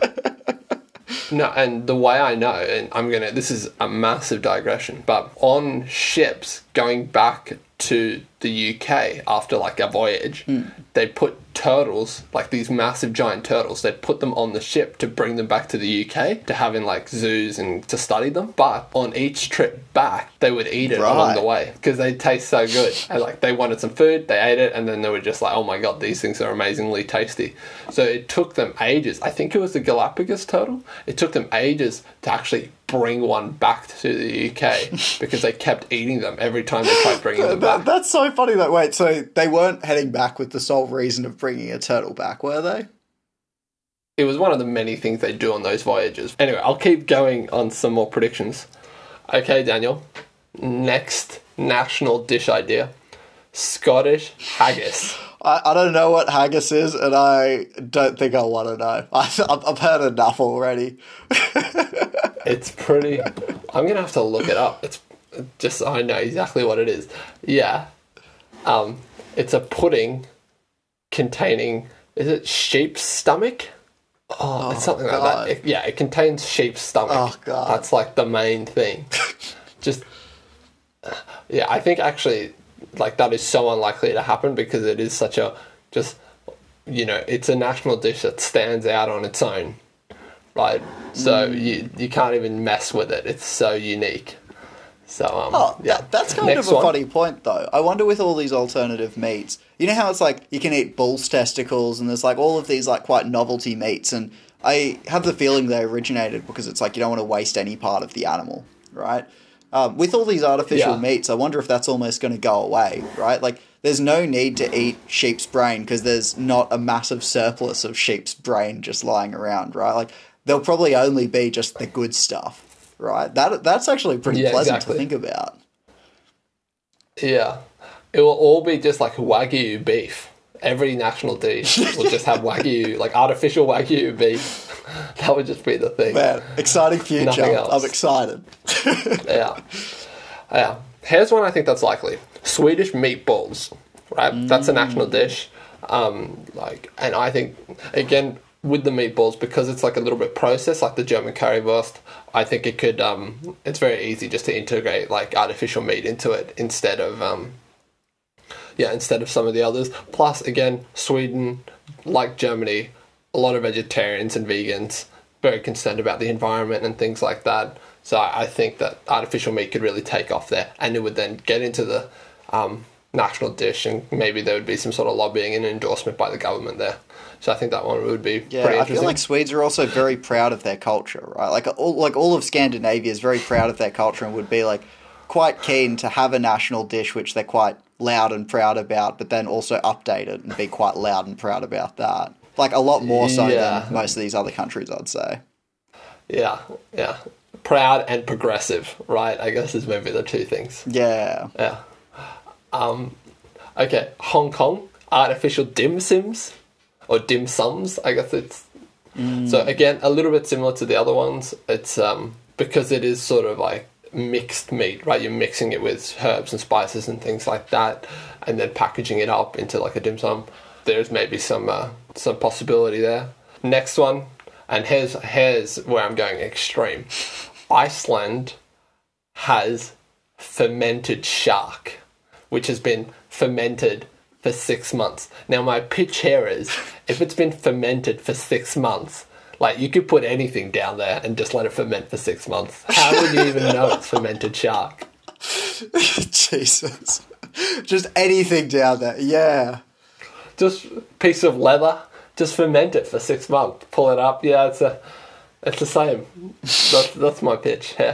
Speaker 2: No, and the way I know, and I'm going to, this is a massive digression, but on ships going back to the U K after like a voyage,
Speaker 1: Mm.
Speaker 2: they'd put turtles, like these massive giant turtles, they'd put them on the ship to bring them back to the U K to have in like zoos and to study them. But on each trip back, they would eat it
Speaker 1: Right.
Speaker 2: along the way because they taste so good. And like they wanted some food, they ate it, and then they were just like, oh my god, these things are amazingly tasty. So it took them ages. I think it was the Galapagos turtle. It took them ages to actually bring one back to the U K because they kept eating them every time they tried bringing them
Speaker 1: That,
Speaker 2: back.
Speaker 1: that's so funny that, wait, so they weren't heading back with the sole reason of bringing a turtle back, were they?
Speaker 2: It was one of the many things they do on those voyages. Anyway, I'll keep going on some more predictions. Okay, Daniel. Next national dish idea. Scottish haggis.
Speaker 1: I, I don't know what haggis is, and I don't think I want to know. I've, I've heard enough already.
Speaker 2: It's pretty... I'm going to have to look it up. It's just so I know exactly what it is. Yeah. Um, it's a pudding containing... Is it sheep's stomach? Oh, it's something
Speaker 1: God.
Speaker 2: like that. It, yeah, it contains sheep's stomach.
Speaker 1: Oh, God.
Speaker 2: That's like the main thing. Just... Yeah, I think actually, like, that is so unlikely to happen because it is such a... Just, you know, it's a national dish that stands out on its own. Right? So
Speaker 1: Mm.
Speaker 2: you you can't even mess with it. It's so unique. So, um,
Speaker 1: Oh,
Speaker 2: yeah.
Speaker 1: that, that's kind
Speaker 2: Next
Speaker 1: of a
Speaker 2: one.
Speaker 1: funny point, though. I wonder with all these alternative meats, you know how it's like you can eat bull's testicles and there's like all of these like quite novelty meats, and I have the feeling they originated because it's like you don't want to waste any part of the animal, right? Um, with all these artificial
Speaker 2: Yeah.
Speaker 1: meats, I wonder if that's almost going to go away, right? Like, there's no need to eat sheep's brain because there's not a massive surplus of sheep's brain just lying around, right? Like, there'll probably only be just the good stuff, right? That That's actually pretty
Speaker 2: Yeah,
Speaker 1: pleasant
Speaker 2: exactly.
Speaker 1: to think about.
Speaker 2: Yeah. It will all be just like Wagyu beef. Every national dish will just have Wagyu, like artificial Wagyu beef. That would just be the thing.
Speaker 1: Man, exciting future.
Speaker 2: Nothing else.
Speaker 1: I'm excited.
Speaker 2: Yeah. Yeah. Here's one I think that's likely. Swedish meatballs. Right? That's a national dish. Um, like, and I think, again, with the meatballs, because it's like a little bit processed, like the German currywurst, I think it could, um, it's very easy just to integrate like artificial meat into it instead of, um, yeah, instead of some of the others. Plus, again, Sweden, like Germany, a lot of vegetarians and vegans, very concerned about the environment and things like that. So I think that artificial meat could really take off there, and it would then get into the um, national dish, and maybe there would be some sort of lobbying and endorsement by the government there. So I think that one would be
Speaker 1: Yeah,
Speaker 2: pretty
Speaker 1: I
Speaker 2: interesting.
Speaker 1: feel like Swedes are also very proud of their culture, right? Like all, like all of Scandinavia is very proud of their culture and would be like quite keen to have a national dish which they're quite loud and proud about, but then also update it and be quite loud and proud about that. Like a lot more so
Speaker 2: Yeah.
Speaker 1: than most of these other countries, I'd say.
Speaker 2: Yeah, yeah. Proud and progressive, right? I guess is maybe the two things.
Speaker 1: Yeah.
Speaker 2: Yeah. Um, okay, Hong Kong, artificial dim sims, or dim sums, I guess it's Mm. So again, a little bit similar to the other ones. It's um, because it is sort of like mixed meat, right? You're mixing it with herbs and spices and things like that, and then packaging it up into like a dim sum. There's maybe some uh, some possibility there. Next one, and here's here's where I'm going extreme. Iceland has fermented shark, which has been fermented for six months. Now my pitch here is, if it's been fermented for six months, like you could put anything down there and just let it ferment for six months. How would you even know it's fermented shark?
Speaker 1: Jesus. Just anything down there, yeah.
Speaker 2: Just piece of leather, just ferment it for six months. Pull it up, yeah, it's a, it's the same. That's that's my pitch. Yeah.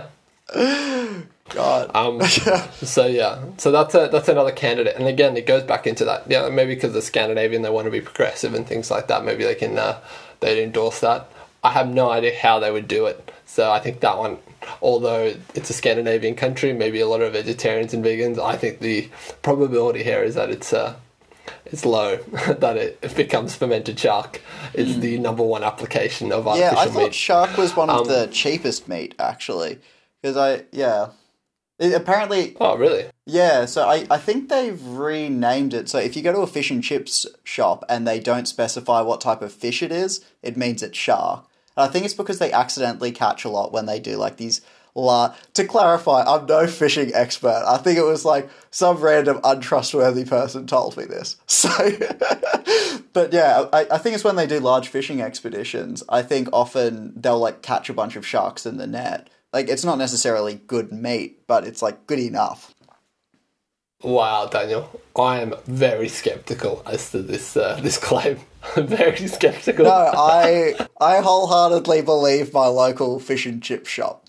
Speaker 1: God.
Speaker 2: Um. so yeah. So that's a that's another candidate, and again, it goes back into that. Yeah, maybe because they're Scandinavian, they want to be progressive and things like that. Maybe they can uh, they'd endorse that. I have no idea how they would do it. So I think that one, although it's a Scandinavian country, maybe a lot of vegetarians and vegans, I think the probability here is that it's uh, it's low that it becomes fermented shark is mm. the number one application of artificial meat.
Speaker 1: Yeah, I thought
Speaker 2: meat.
Speaker 1: shark was one of
Speaker 2: um,
Speaker 1: the cheapest meat, actually. Because I, yeah. It, apparently...
Speaker 2: Oh, really?
Speaker 1: Yeah, so I, I think they've renamed it. So if you go to a fish and chips shop and they don't specify what type of fish it is, it means it's shark. And I think it's because they accidentally catch a lot when they do like these... La- to clarify, I'm no fishing expert. I think it was like some random untrustworthy person told me this. So, but yeah, I, I think it's when they do large fishing expeditions. I think often they'll like catch a bunch of sharks in the net. Like, it's not necessarily good meat, but it's like good enough.
Speaker 2: Wow, Daniel, I am very skeptical as to this uh, this claim. I'm very skeptical.
Speaker 1: No, I I wholeheartedly believe my local fish and chip shop.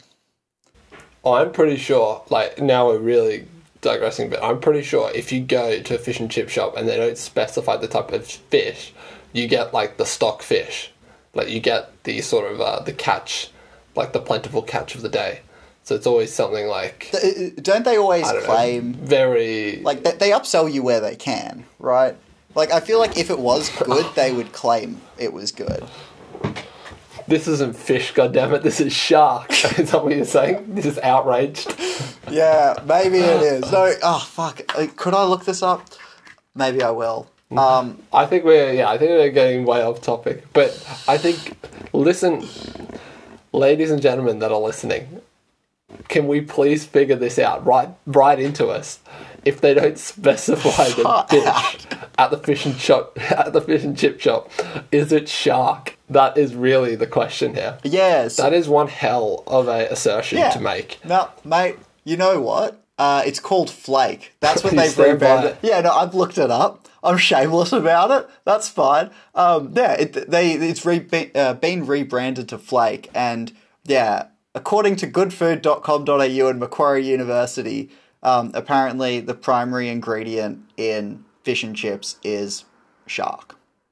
Speaker 2: I'm pretty sure, like, now we're really digressing, but I'm pretty sure if you go to a fish and chip shop and they don't specify the type of fish, you get, like, the stock fish. Like, you get the sort of, uh, the catch, like, the plentiful catch of the day. So it's always something like...
Speaker 1: Don't they always
Speaker 2: don't
Speaker 1: claim...
Speaker 2: know, very...
Speaker 1: Like, they, they upsell you where they can, right? Like, I feel like if it was good, they would claim it was good.
Speaker 2: This isn't fish, goddammit, this is shark. Is that what you're saying? This is outraged.
Speaker 1: Yeah, maybe it is. No, oh, fuck. Could I look this up? Maybe I will. Um,
Speaker 2: I think we're, yeah, I think we're getting way off topic. But I think, listen, ladies and gentlemen that are listening, can we please figure this out right, right into us? If they don't specify the dish at the fish and shop, at the fish and chip shop, is it shark? That is really the question here.
Speaker 1: Yes.
Speaker 2: That is one hell of a assertion
Speaker 1: yeah.
Speaker 2: to make.
Speaker 1: No, mate, you know what? Uh, it's called flake. That's what they've
Speaker 2: stand by
Speaker 1: rebranded.
Speaker 2: it.
Speaker 1: Yeah, no, I've looked it up. I'm shameless about it. That's fine. Um, yeah, it, they it's re- uh, been rebranded to flake, and yeah, according to goodfood dot com dot a u and Macquarie University, um, apparently the primary ingredient in fish and chips is shark.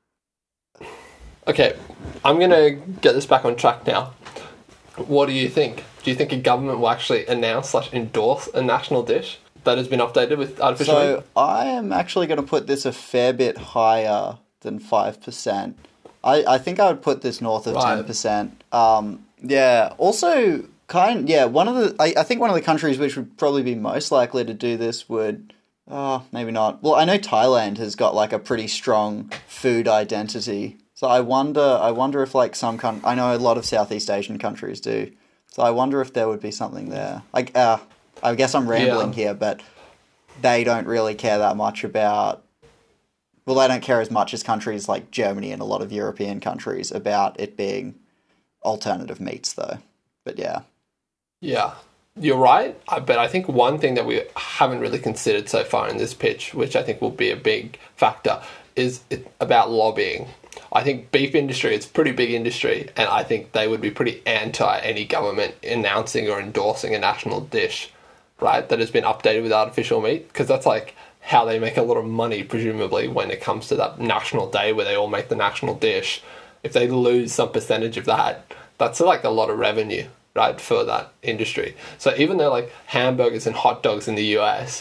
Speaker 2: Okay, I'm going to get this back on track now. What do you think? Do you think a government will actually announce slash endorse a national dish that has been updated with artificial
Speaker 1: So
Speaker 2: meat?
Speaker 1: I am actually going to put this a fair bit higher than five percent. I, I think I would put this north of right. ten percent. Um, yeah, also, kind yeah, one of the, I, I think one of the countries which would probably be most likely to do this would, oh, maybe not. Well, I know Thailand has got like a pretty strong food identity. So I wonder, I wonder if like some con- I know a lot of Southeast Asian countries do. So I wonder if there would be something there. Like, uh, I guess I'm rambling yeah. here, but they don't really care that much about. Well, they don't care as much as countries like Germany and a lot of European countries about it being alternative meats, though. But yeah,
Speaker 2: yeah, you're right. But I think one thing that we haven't really considered so far in this pitch, which I think will be a big factor, is about lobbying. I think beef industry is a pretty big industry, and I think they would be pretty anti any government announcing or endorsing a national dish, right, that has been updated with artificial meat, because that's like how they make a lot of money, presumably, when it comes to that national day where they all make the national dish. If they lose some percentage of that, that's like a lot of revenue, right, for that industry. So even though like hamburgers and hot dogs in the U S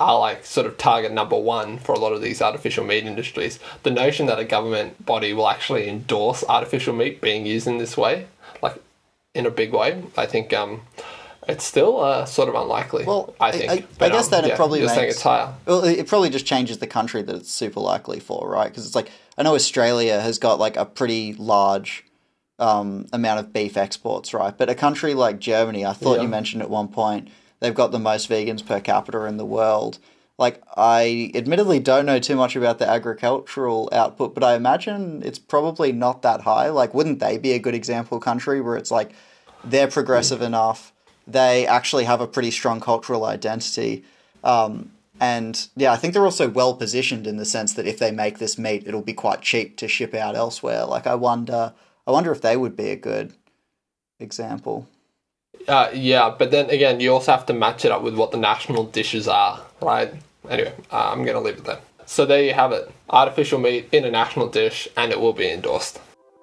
Speaker 2: are like sort of target number one for a lot of these artificial meat industries. The notion that a government body will actually endorse artificial meat being used in this way, like in a big way, I think um, it's still uh, sort of unlikely.
Speaker 1: Well,
Speaker 2: I think.
Speaker 1: I, I,
Speaker 2: but,
Speaker 1: I guess
Speaker 2: um,
Speaker 1: that it
Speaker 2: yeah,
Speaker 1: probably
Speaker 2: you're
Speaker 1: makes,
Speaker 2: saying it's higher.
Speaker 1: Well, it probably just changes the country that it's super likely for, right? Because it's like, I know Australia has got like a pretty large um, amount of beef exports, right? But a country like Germany, I thought
Speaker 2: Yeah.
Speaker 1: you mentioned at one point, they've got the most vegans per capita in the world. Like, I admittedly don't know too much about the agricultural output, but I imagine it's probably not that high. Like, wouldn't they be a good example country where it's like, they're progressive enough, they actually have a pretty strong cultural identity, um, and yeah, I think they're also well positioned in the sense that if they make this meat, it'll be quite cheap to ship out elsewhere. Like, I wonder, I wonder if they would be a good example.
Speaker 2: Uh, yeah, but then again, you also have to match it up with what the national dishes are, right? Anyway, uh, I'm going to leave it there. So there you have it. Artificial meat in a national dish, and it will be endorsed.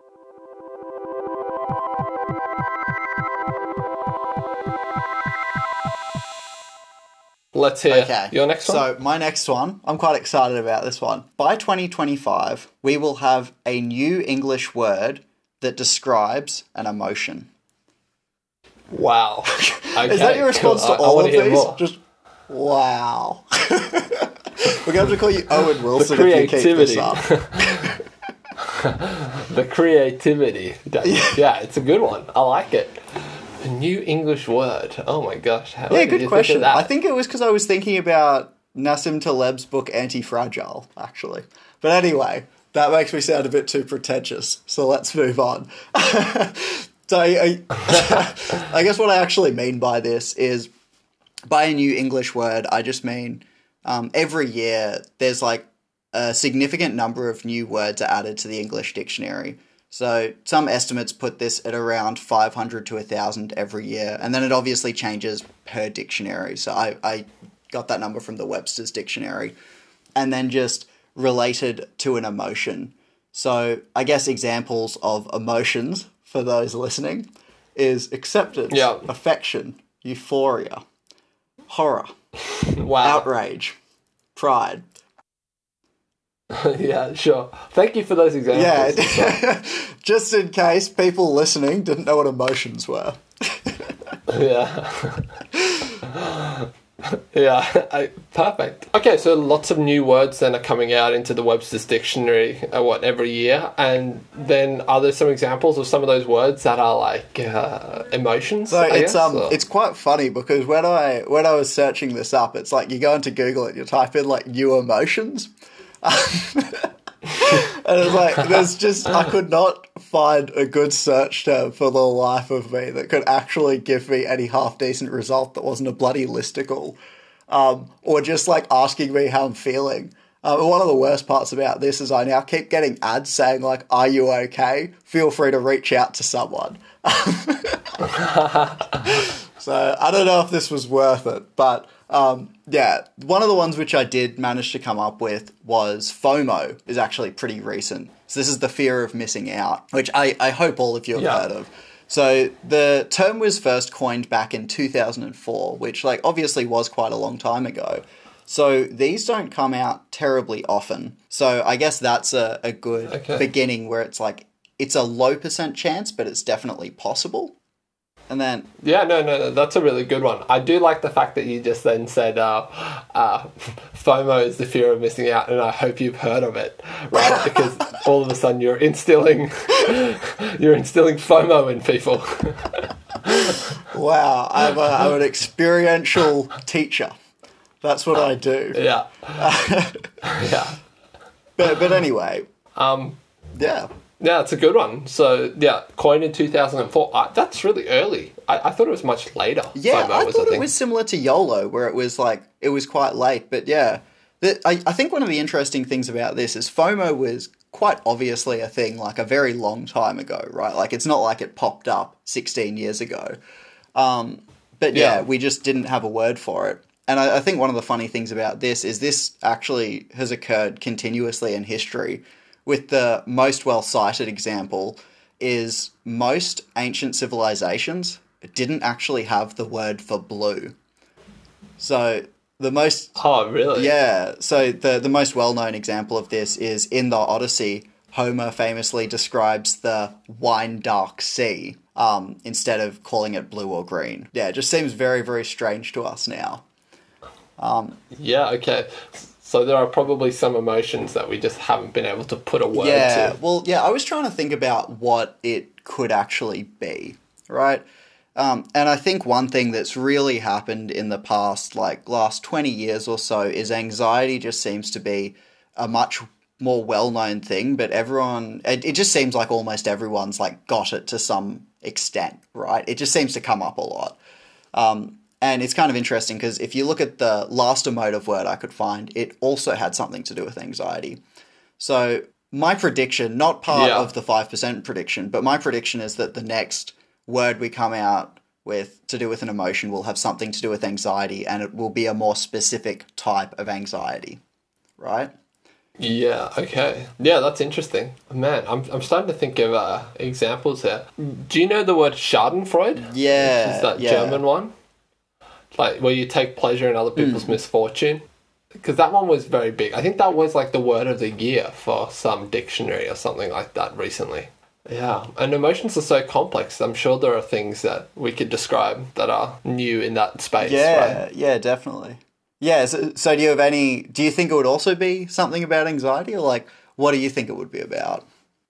Speaker 2: Let's hear
Speaker 1: Okay.
Speaker 2: your next one.
Speaker 1: So my next one, I'm quite excited about this one. By twenty twenty-five, we will have a new English word that describes an emotion.
Speaker 2: Wow. Okay,
Speaker 1: Is that your response
Speaker 2: cool.
Speaker 1: to
Speaker 2: I,
Speaker 1: all
Speaker 2: I
Speaker 1: of
Speaker 2: hear
Speaker 1: these?
Speaker 2: more.
Speaker 1: Just wow. We're going to have to call you Owen Wilson
Speaker 2: The
Speaker 1: if you keep this
Speaker 2: creativity.
Speaker 1: up.
Speaker 2: The creativity. Yeah. yeah, it's a good one. I like it. A new English word. Oh my gosh. How
Speaker 1: Yeah,
Speaker 2: did
Speaker 1: good
Speaker 2: you
Speaker 1: question.
Speaker 2: Think of that?
Speaker 1: I think it was because I was thinking about Nassim Taleb's book Anti-Fragile, actually. But anyway, that makes me sound a bit too pretentious, so let's move on. So I, I, I guess what I actually mean by this is, by a new English word, I just mean um, every year there's like a significant number of new words are added to the English dictionary. So some estimates put this at around five hundred to one thousand every year, and then it obviously changes per dictionary. So I, I got that number from the Webster's Dictionary. And then just related to an emotion. So I guess examples of emotions for those listening is acceptance,
Speaker 2: Yeah.
Speaker 1: affection, euphoria, horror,
Speaker 2: Wow.
Speaker 1: outrage, pride.
Speaker 2: Yeah, sure. Thank you for those examples.
Speaker 1: Yeah, just in case people listening didn't know what emotions were.
Speaker 2: Yeah. Yeah, I, perfect. Okay, so lots of new words then are coming out into the Webster's Dictionary, uh, what, every year? And then are there some examples of some of those words that are like uh, emotions?
Speaker 1: So
Speaker 2: I
Speaker 1: it's
Speaker 2: guess,
Speaker 1: um
Speaker 2: or-
Speaker 1: it's quite funny because when I when I was searching this up, it's like you go into Google and you type in like new emotions. And it's like, there's just, I could not find a good search term for the life of me that could actually give me any half-decent result that wasn't a bloody listicle. Um, or just like asking me how I'm feeling. Um, and one of the worst parts about this is I now keep getting ads saying like, are you okay? Feel free to reach out to someone. So I don't know if this was worth it, but um, yeah, one of the ones which I did manage to come up with was FOMO is actually pretty recent. So this is the fear of missing out, which I, I hope all of you have
Speaker 2: Yeah.
Speaker 1: heard of. So the term was first coined back in two thousand four, which like obviously was quite a long time ago. So these don't come out terribly often. So I guess that's a, a good
Speaker 2: Okay.
Speaker 1: beginning where it's like, it's a low percent chance, but it's definitely possible. And then
Speaker 2: Yeah, no, no, no, that's a really good one. I do like the fact that you just then said uh, uh, FOMO is the fear of missing out, and I hope you've heard of it, right? Because all of a sudden you're instilling, you're instilling FOMO in people.
Speaker 1: wow, I'm, a, I'm an experiential teacher. That's what I do.
Speaker 2: Yeah, yeah,
Speaker 1: But but anyway,
Speaker 2: um,
Speaker 1: yeah.
Speaker 2: yeah, it's a good one. So yeah, coined in two thousand four. Uh, that's really early. I, I thought it was much later.
Speaker 1: Yeah,
Speaker 2: FOMO
Speaker 1: I
Speaker 2: was,
Speaker 1: thought
Speaker 2: I
Speaker 1: it was similar to YOLO, where it was like, it was quite late. But yeah, the, I, I think one of the interesting things about this is FOMO was quite obviously a thing like a very long time ago, right? Like it's not like it popped up sixteen years ago. Um, but yeah,
Speaker 2: Yeah.
Speaker 1: we just didn't have a word for it. And I, I think one of the funny things about this is this actually has occurred continuously in history, with the most well-cited example is most ancient civilizations didn't actually have the word for blue. So The most
Speaker 2: Oh, really?
Speaker 1: Yeah, so the the most well-known example of this is in the Odyssey. Homer famously describes the wine dark sea um, instead of calling it blue or green. Yeah, it just seems very, very strange to us now. Um,
Speaker 2: Yeah, okay. So there are probably some emotions that we just haven't been able to put a word
Speaker 1: yeah,
Speaker 2: to.
Speaker 1: well, yeah, I was trying to think about what it could actually be, right? Um, and I think one thing that's really happened in the past, like last twenty years or so, is anxiety just seems to be a much more well-known thing, but everyone, it, it just seems like almost everyone's like got it to some extent, right? It just seems to come up a lot. Um, and it's kind of interesting because if you look at the last emotive word I could find, it also had something to do with anxiety. So my prediction, not part
Speaker 2: Yeah.
Speaker 1: of the five percent prediction, but my prediction is that the next word we come out with to do with an emotion will have something to do with anxiety, and it will be a more specific type of anxiety, right?
Speaker 2: Yeah, okay. Yeah, that's interesting. Man, I'm, I'm starting to think of uh, examples here. Do you know the word Schadenfreude?
Speaker 1: Yeah,
Speaker 2: Which is that
Speaker 1: yeah.
Speaker 2: German one? Like, where you take pleasure in other people's misfortune? Because that one was very big. I think that was like the word of the year for some dictionary or something like that recently. Yeah, and emotions are so complex. I'm sure there are things that we could describe that are new in that space,
Speaker 1: Yeah,
Speaker 2: right?
Speaker 1: yeah, definitely. Yeah, so, so do you have any, do you think it would also be something about anxiety, or like, what do you think it would be about?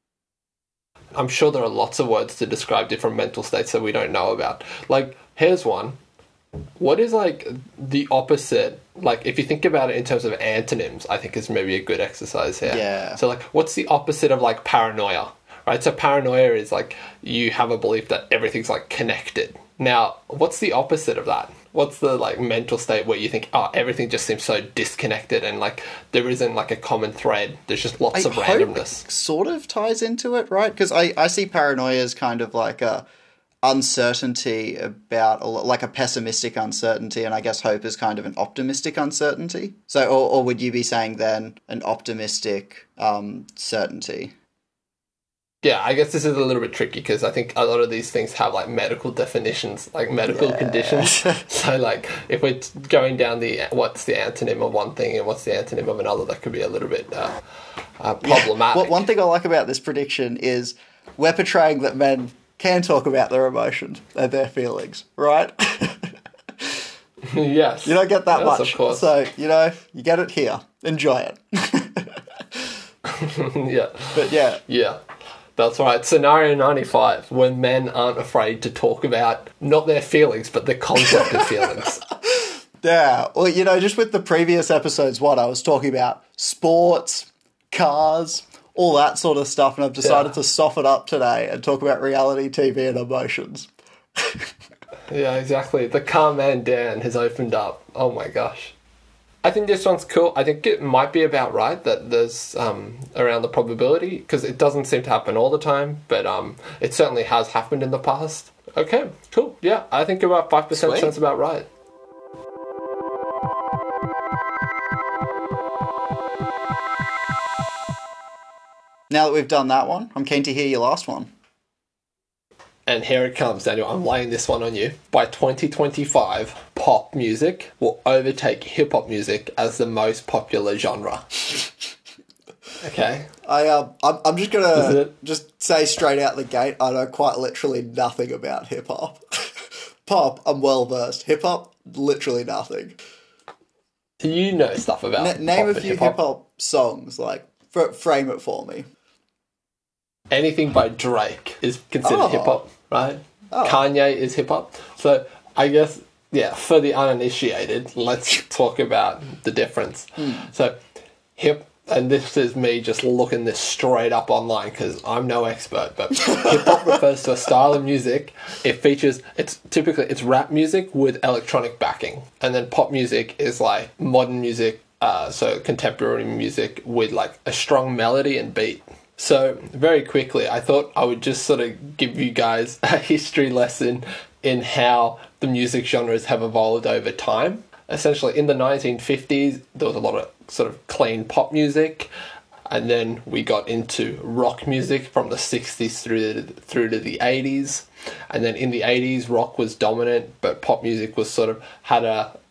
Speaker 2: I'm sure there are lots of words to describe different mental states that we don't know about. Like, here's one. What is like the opposite? Like, if you think about it in terms of antonyms, I think is maybe a good exercise here.
Speaker 1: Yeah.
Speaker 2: So, like, what's the opposite of like paranoia? Right? So, paranoia is like you have a belief that everything's like connected. Now, what's the opposite of that? What's the like mental state where you think, oh, everything just seems so disconnected and like there isn't like a common thread? There's just lots
Speaker 1: I
Speaker 2: of
Speaker 1: hope
Speaker 2: randomness.
Speaker 1: it sort of ties into it, right? Because I, I see paranoia as kind of like a uncertainty about, a, like a pessimistic uncertainty, and I guess hope is kind of an optimistic uncertainty. So, or, or would you be saying then an optimistic um, certainty?
Speaker 2: Yeah, I guess this is a little bit tricky because I think a lot of these things have like medical definitions, like medical
Speaker 1: Yeah.
Speaker 2: conditions. So like if we're t- going down the what's the antonym of one thing and what's the antonym of another, that could be a little bit uh, uh, problematic.
Speaker 1: Well, one thing I like about this prediction is we're portraying that men can talk about their emotions and their feelings, right?
Speaker 2: Yes.
Speaker 1: You don't get that
Speaker 2: Yes,
Speaker 1: much.
Speaker 2: of course.
Speaker 1: So, you know, you get it here. Enjoy it.
Speaker 2: Yeah.
Speaker 1: But yeah.
Speaker 2: Yeah. That's right. Scenario ninety-five, when men aren't afraid to talk about not their feelings, but the concept of feelings.
Speaker 1: Yeah. Well, you know, just with the previous episodes, what I was talking about, sports, cars, all that sort of stuff, and I've decided
Speaker 2: Yeah.
Speaker 1: to soften up today and talk about reality T V and emotions.
Speaker 2: Yeah, exactly. The car man Dan has opened up. Oh my gosh. I think this one's cool. I think it might be about right that there's um, around the probability, because it doesn't seem to happen all the time, but um, it certainly has happened in the past. Okay, cool. Yeah, I think about five percent
Speaker 1: Sweet.
Speaker 2: sounds about right.
Speaker 1: Now that we've done that one, I'm keen to hear your last one.
Speaker 2: And here it comes, Daniel. I'm laying this one on you. By twenty twenty-five, pop music will overtake hip hop music as the most popular genre. Okay.
Speaker 1: I um, I'm, I'm just
Speaker 2: Is
Speaker 1: gonna
Speaker 2: it?
Speaker 1: just say straight out the gate, I know quite literally nothing about hip hop. Pop, I'm well versed. Hip hop, literally nothing.
Speaker 2: You know stuff about
Speaker 1: N- name
Speaker 2: pop
Speaker 1: a
Speaker 2: and
Speaker 1: few
Speaker 2: hip-hop.
Speaker 1: hip hop songs, like fr- frame it for me.
Speaker 2: Anything by Drake is considered
Speaker 1: Oh.
Speaker 2: hip hop, right?
Speaker 1: Oh.
Speaker 2: Kanye is hip hop. So I guess, yeah, for the uninitiated, let's talk about the difference.
Speaker 1: Hmm.
Speaker 2: So hip, and this is me just looking this straight up online because I'm no expert, but hip hop refers to a style of music. It features, it's typically, it's rap music with electronic backing. And then pop music is like modern music, uh, so contemporary music with like a strong melody and beat. So, very quickly, I thought I would just sort of give you guys a history lesson in how the music genres have evolved over time. Essentially, in the nineteen fifties, there was a lot of sort of clean pop music, and then we got into rock music from the sixties through to, through to the eighties. And then in the eighties, rock was dominant, but pop music was sort of had a,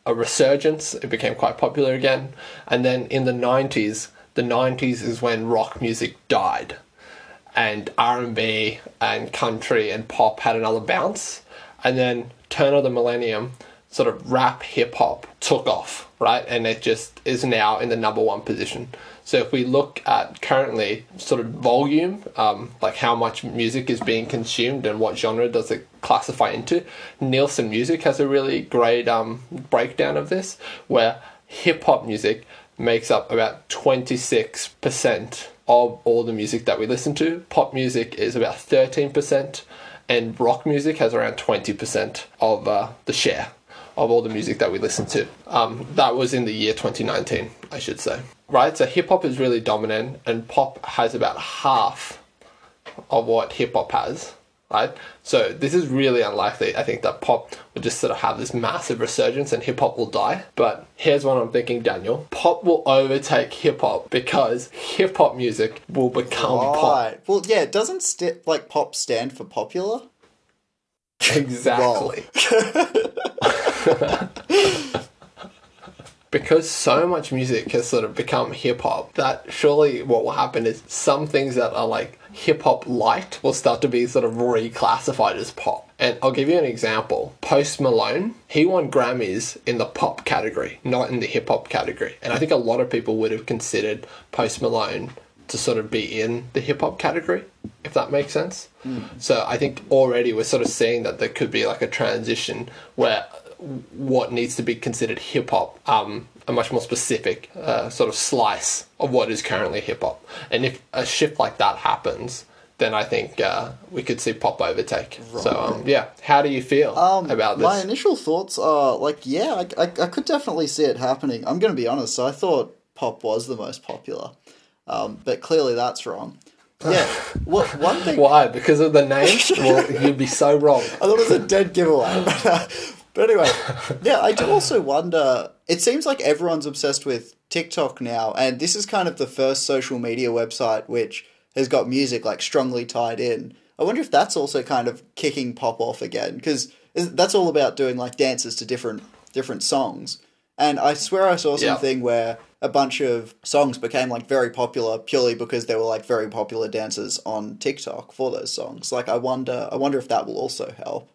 Speaker 2: a resurgence. It became quite popular again. And then in the nineties, the nineties is when rock music died. And R and B and country and pop had another bounce. And then turn of the millennium, sort of rap hip hop took off, right? And it just is now in the number one position. So if we look at currently sort of volume, um, like how much music is being consumed and what genre does it classify into, Nielsen Music has a really great um, breakdown of this, where hip hop music makes up about twenty-six percent of all the music that we listen to. Pop music is about thirteen percent, and rock music has around twenty percent of uh, the share of all the music that we listen to. Um, that was in the year twenty nineteen, I should say. Right, so hip-hop is really dominant, and pop has about half of what hip-hop has, right? So this is really unlikely. I think that pop will just sort of have this massive resurgence and hip-hop will die. But here's what I'm thinking, Daniel. Pop will overtake hip-hop because hip-hop music will become
Speaker 1: right.
Speaker 2: pop.
Speaker 1: Well, yeah, doesn't st- like pop stand for popular?
Speaker 2: Exactly. Because so much music has sort of become hip-hop, that surely what will happen is some things that are like hip-hop light will start to be sort of reclassified as pop. And I'll give you an example. Post Malone, he won Grammys in the pop category, not in the hip-hop category. And I think a lot of people would have considered Post Malone to sort of be in the hip-hop category, if that makes sense. Mm. So I think already we're sort of seeing that there could be like a transition where what needs to be considered hip-hop, um, a much more specific uh, sort of slice of what is currently hip-hop. And if a shift like that happens, then I think uh, we could see pop overtake. Right. So, um, yeah, how do you feel
Speaker 1: um,
Speaker 2: about this?
Speaker 1: My initial thoughts are, like, yeah, I, I, I could definitely see it happening. I'm going to be honest, I thought pop was the most popular, um, but clearly that's wrong. Yeah, what, one thing...
Speaker 2: Why? Because of the name? Well, you'd be so wrong.
Speaker 1: I thought it was a dead giveaway, but... Uh, But anyway, yeah, I do also wonder, it seems like everyone's obsessed with TikTok now, and this is kind of the first social media website which has got music like strongly tied in. I wonder if that's also kind of kicking pop off again, because that's all about doing like dances to different different songs. And I swear I saw something yeah. where a bunch of songs became like very popular purely because there were like very popular dances on TikTok for those songs. Like I wonder, I wonder if that will also help.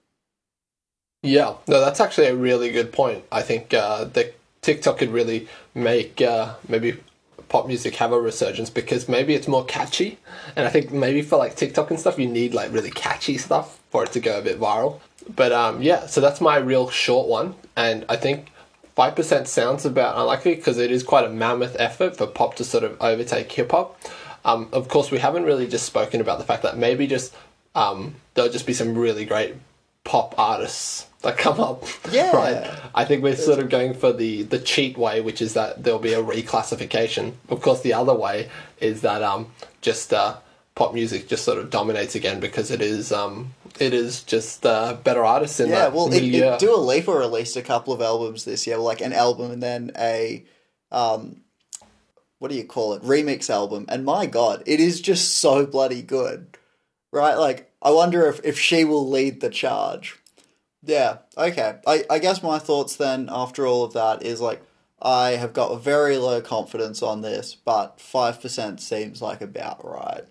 Speaker 2: Yeah, no, that's actually a really good point. I think uh, that TikTok could really make uh, maybe pop music have a resurgence because maybe it's more catchy. And I think maybe for like TikTok and stuff, you need like really catchy stuff for it to go a bit viral. But um, yeah, so that's my real short one. And I think five percent sounds about unlikely because it is quite a mammoth effort for pop to sort of overtake hip-hop. Um, of course, we haven't really just spoken about the fact that maybe just um, there'll just be some really great pop artists that come up.
Speaker 1: Yeah.
Speaker 2: Right. I think we're sort of going for the, the cheat way, which is that there'll be a reclassification. Of course, the other way is that um just uh, pop music just sort of dominates again because it is um it is just uh, better artists in
Speaker 1: yeah,
Speaker 2: that
Speaker 1: well, it,
Speaker 2: milieu.
Speaker 1: it, Dua Lipa released a couple of albums this year, like an album and then a um what do you call it, remix album, and my god, it is just so bloody good, right? Like, I wonder if, if she will lead the charge. Yeah, okay. I, I guess my thoughts then, after all of that, is like, I have got a very low confidence on this, but five percent seems like about right.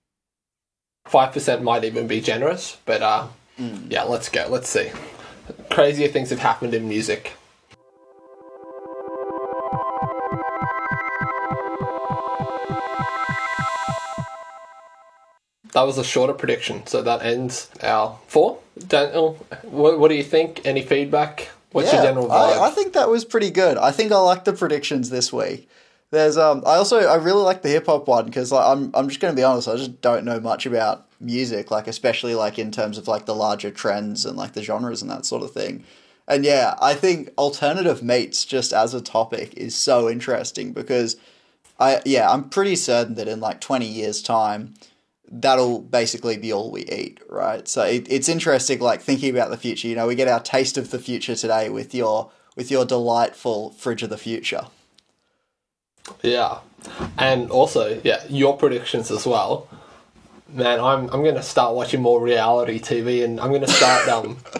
Speaker 2: five percent might even be generous, but uh, mm. yeah, let's go. Let's see. Crazier things have happened in music. That was a shorter prediction, so that ends our four. Daniel, what, what do you think? Any feedback? What's
Speaker 1: yeah,
Speaker 2: your general vibe?
Speaker 1: I, I think that was pretty good. I think I like the predictions this week. There's um, I also I really like the hip hop one because like, I'm I'm just going to be honest, I just don't know much about music, like especially like in terms of like the larger trends and like the genres and that sort of thing. And yeah, I think alternative meats just as a topic is so interesting because I yeah I'm pretty certain that in like twenty years time, that'll basically be all we eat, right? So it, it's interesting, like thinking about the future. You know, we get our taste of the future today with your with your delightful fridge of the future.
Speaker 2: Yeah, and also yeah, your predictions as well. Man, I'm I'm gonna start watching more reality T V, and I'm gonna start um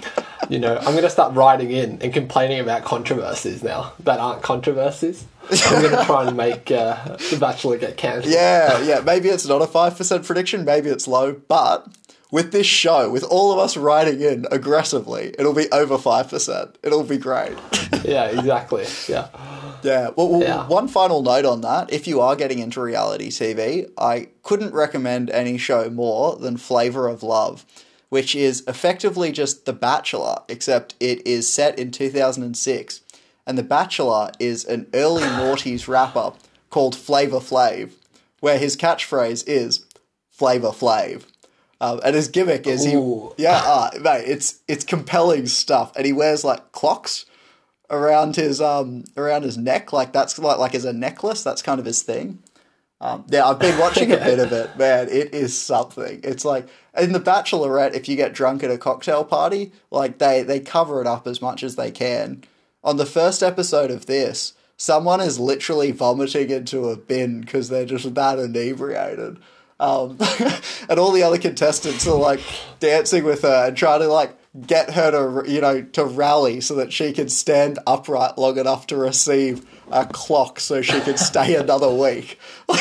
Speaker 2: You know, I'm going to start writing in and complaining about controversies now that aren't controversies. I'm going to try and make uh, The Bachelor get cancelled.
Speaker 1: Yeah, yeah. Maybe it's not a five percent prediction, maybe it's low, but with this show, with all of us writing in aggressively, it'll be over five percent. It'll be great.
Speaker 2: Yeah, exactly. Yeah.
Speaker 1: Yeah. Well, well
Speaker 2: Yeah.
Speaker 1: one final note on that. If you are getting into reality T V, I couldn't recommend any show more than Flavor of Love, which is effectively just The Bachelor, except it is set in two thousand six. And The Bachelor is an early noughties rapper called Flavor Flav, where his catchphrase is Flavor Flav. Um, and his gimmick is
Speaker 2: Ooh.
Speaker 1: he, yeah, uh, mate, it's it's compelling stuff, and he wears like clocks around his um around his neck, like that's like like as a necklace. That's kind of his thing. Um, yeah, I've been watching a bit of it, man. It is something. It's like in The Bachelorette, if you get drunk at a cocktail party, like they they cover it up as much as they can. On the first episode of this, someone is literally vomiting into a bin because they're just that inebriated. Um, and all the other contestants are like dancing with her and trying to like get her to, you know, to rally so that she can stand upright long enough to receive a clock so she can stay another week.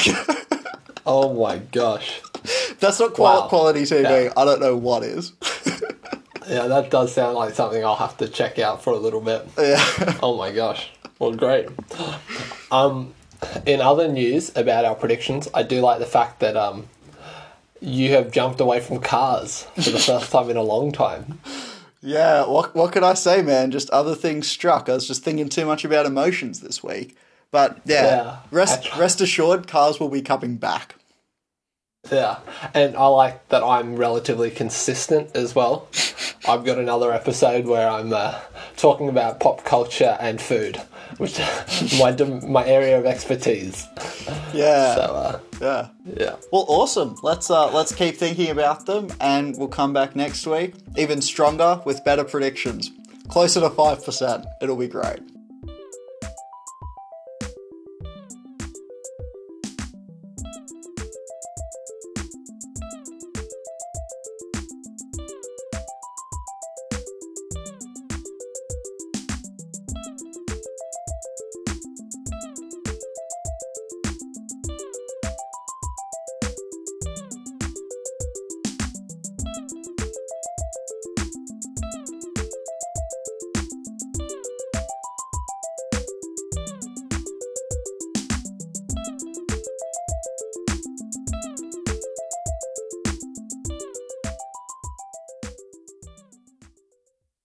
Speaker 2: Oh my gosh.
Speaker 1: That's not qual-
Speaker 2: Wow.
Speaker 1: quality T V.
Speaker 2: Yeah.
Speaker 1: I don't know what is.
Speaker 2: Yeah, that does sound like something I'll have to check out for a little bit.
Speaker 1: Yeah.
Speaker 2: Oh my gosh. Well, great. Um, in other news about our predictions, I do like the fact that um, you have jumped away from Cars for the first time in a long time.
Speaker 1: Yeah, what what can I say, man? Just other things struck. I was just thinking too much about emotions this week. But yeah,
Speaker 2: Yeah.
Speaker 1: rest rest assured, Cars will be coming back.
Speaker 2: Yeah, and I like that I'm relatively consistent as well. I've got another episode where I'm uh, talking about pop culture and food, which is my my area of expertise.
Speaker 1: Yeah.
Speaker 2: So uh,
Speaker 1: Yeah.
Speaker 2: yeah,
Speaker 1: Well, awesome. Let's uh, let's keep thinking about them, and we'll come back next week even stronger with better predictions, closer to five percent. It'll be great.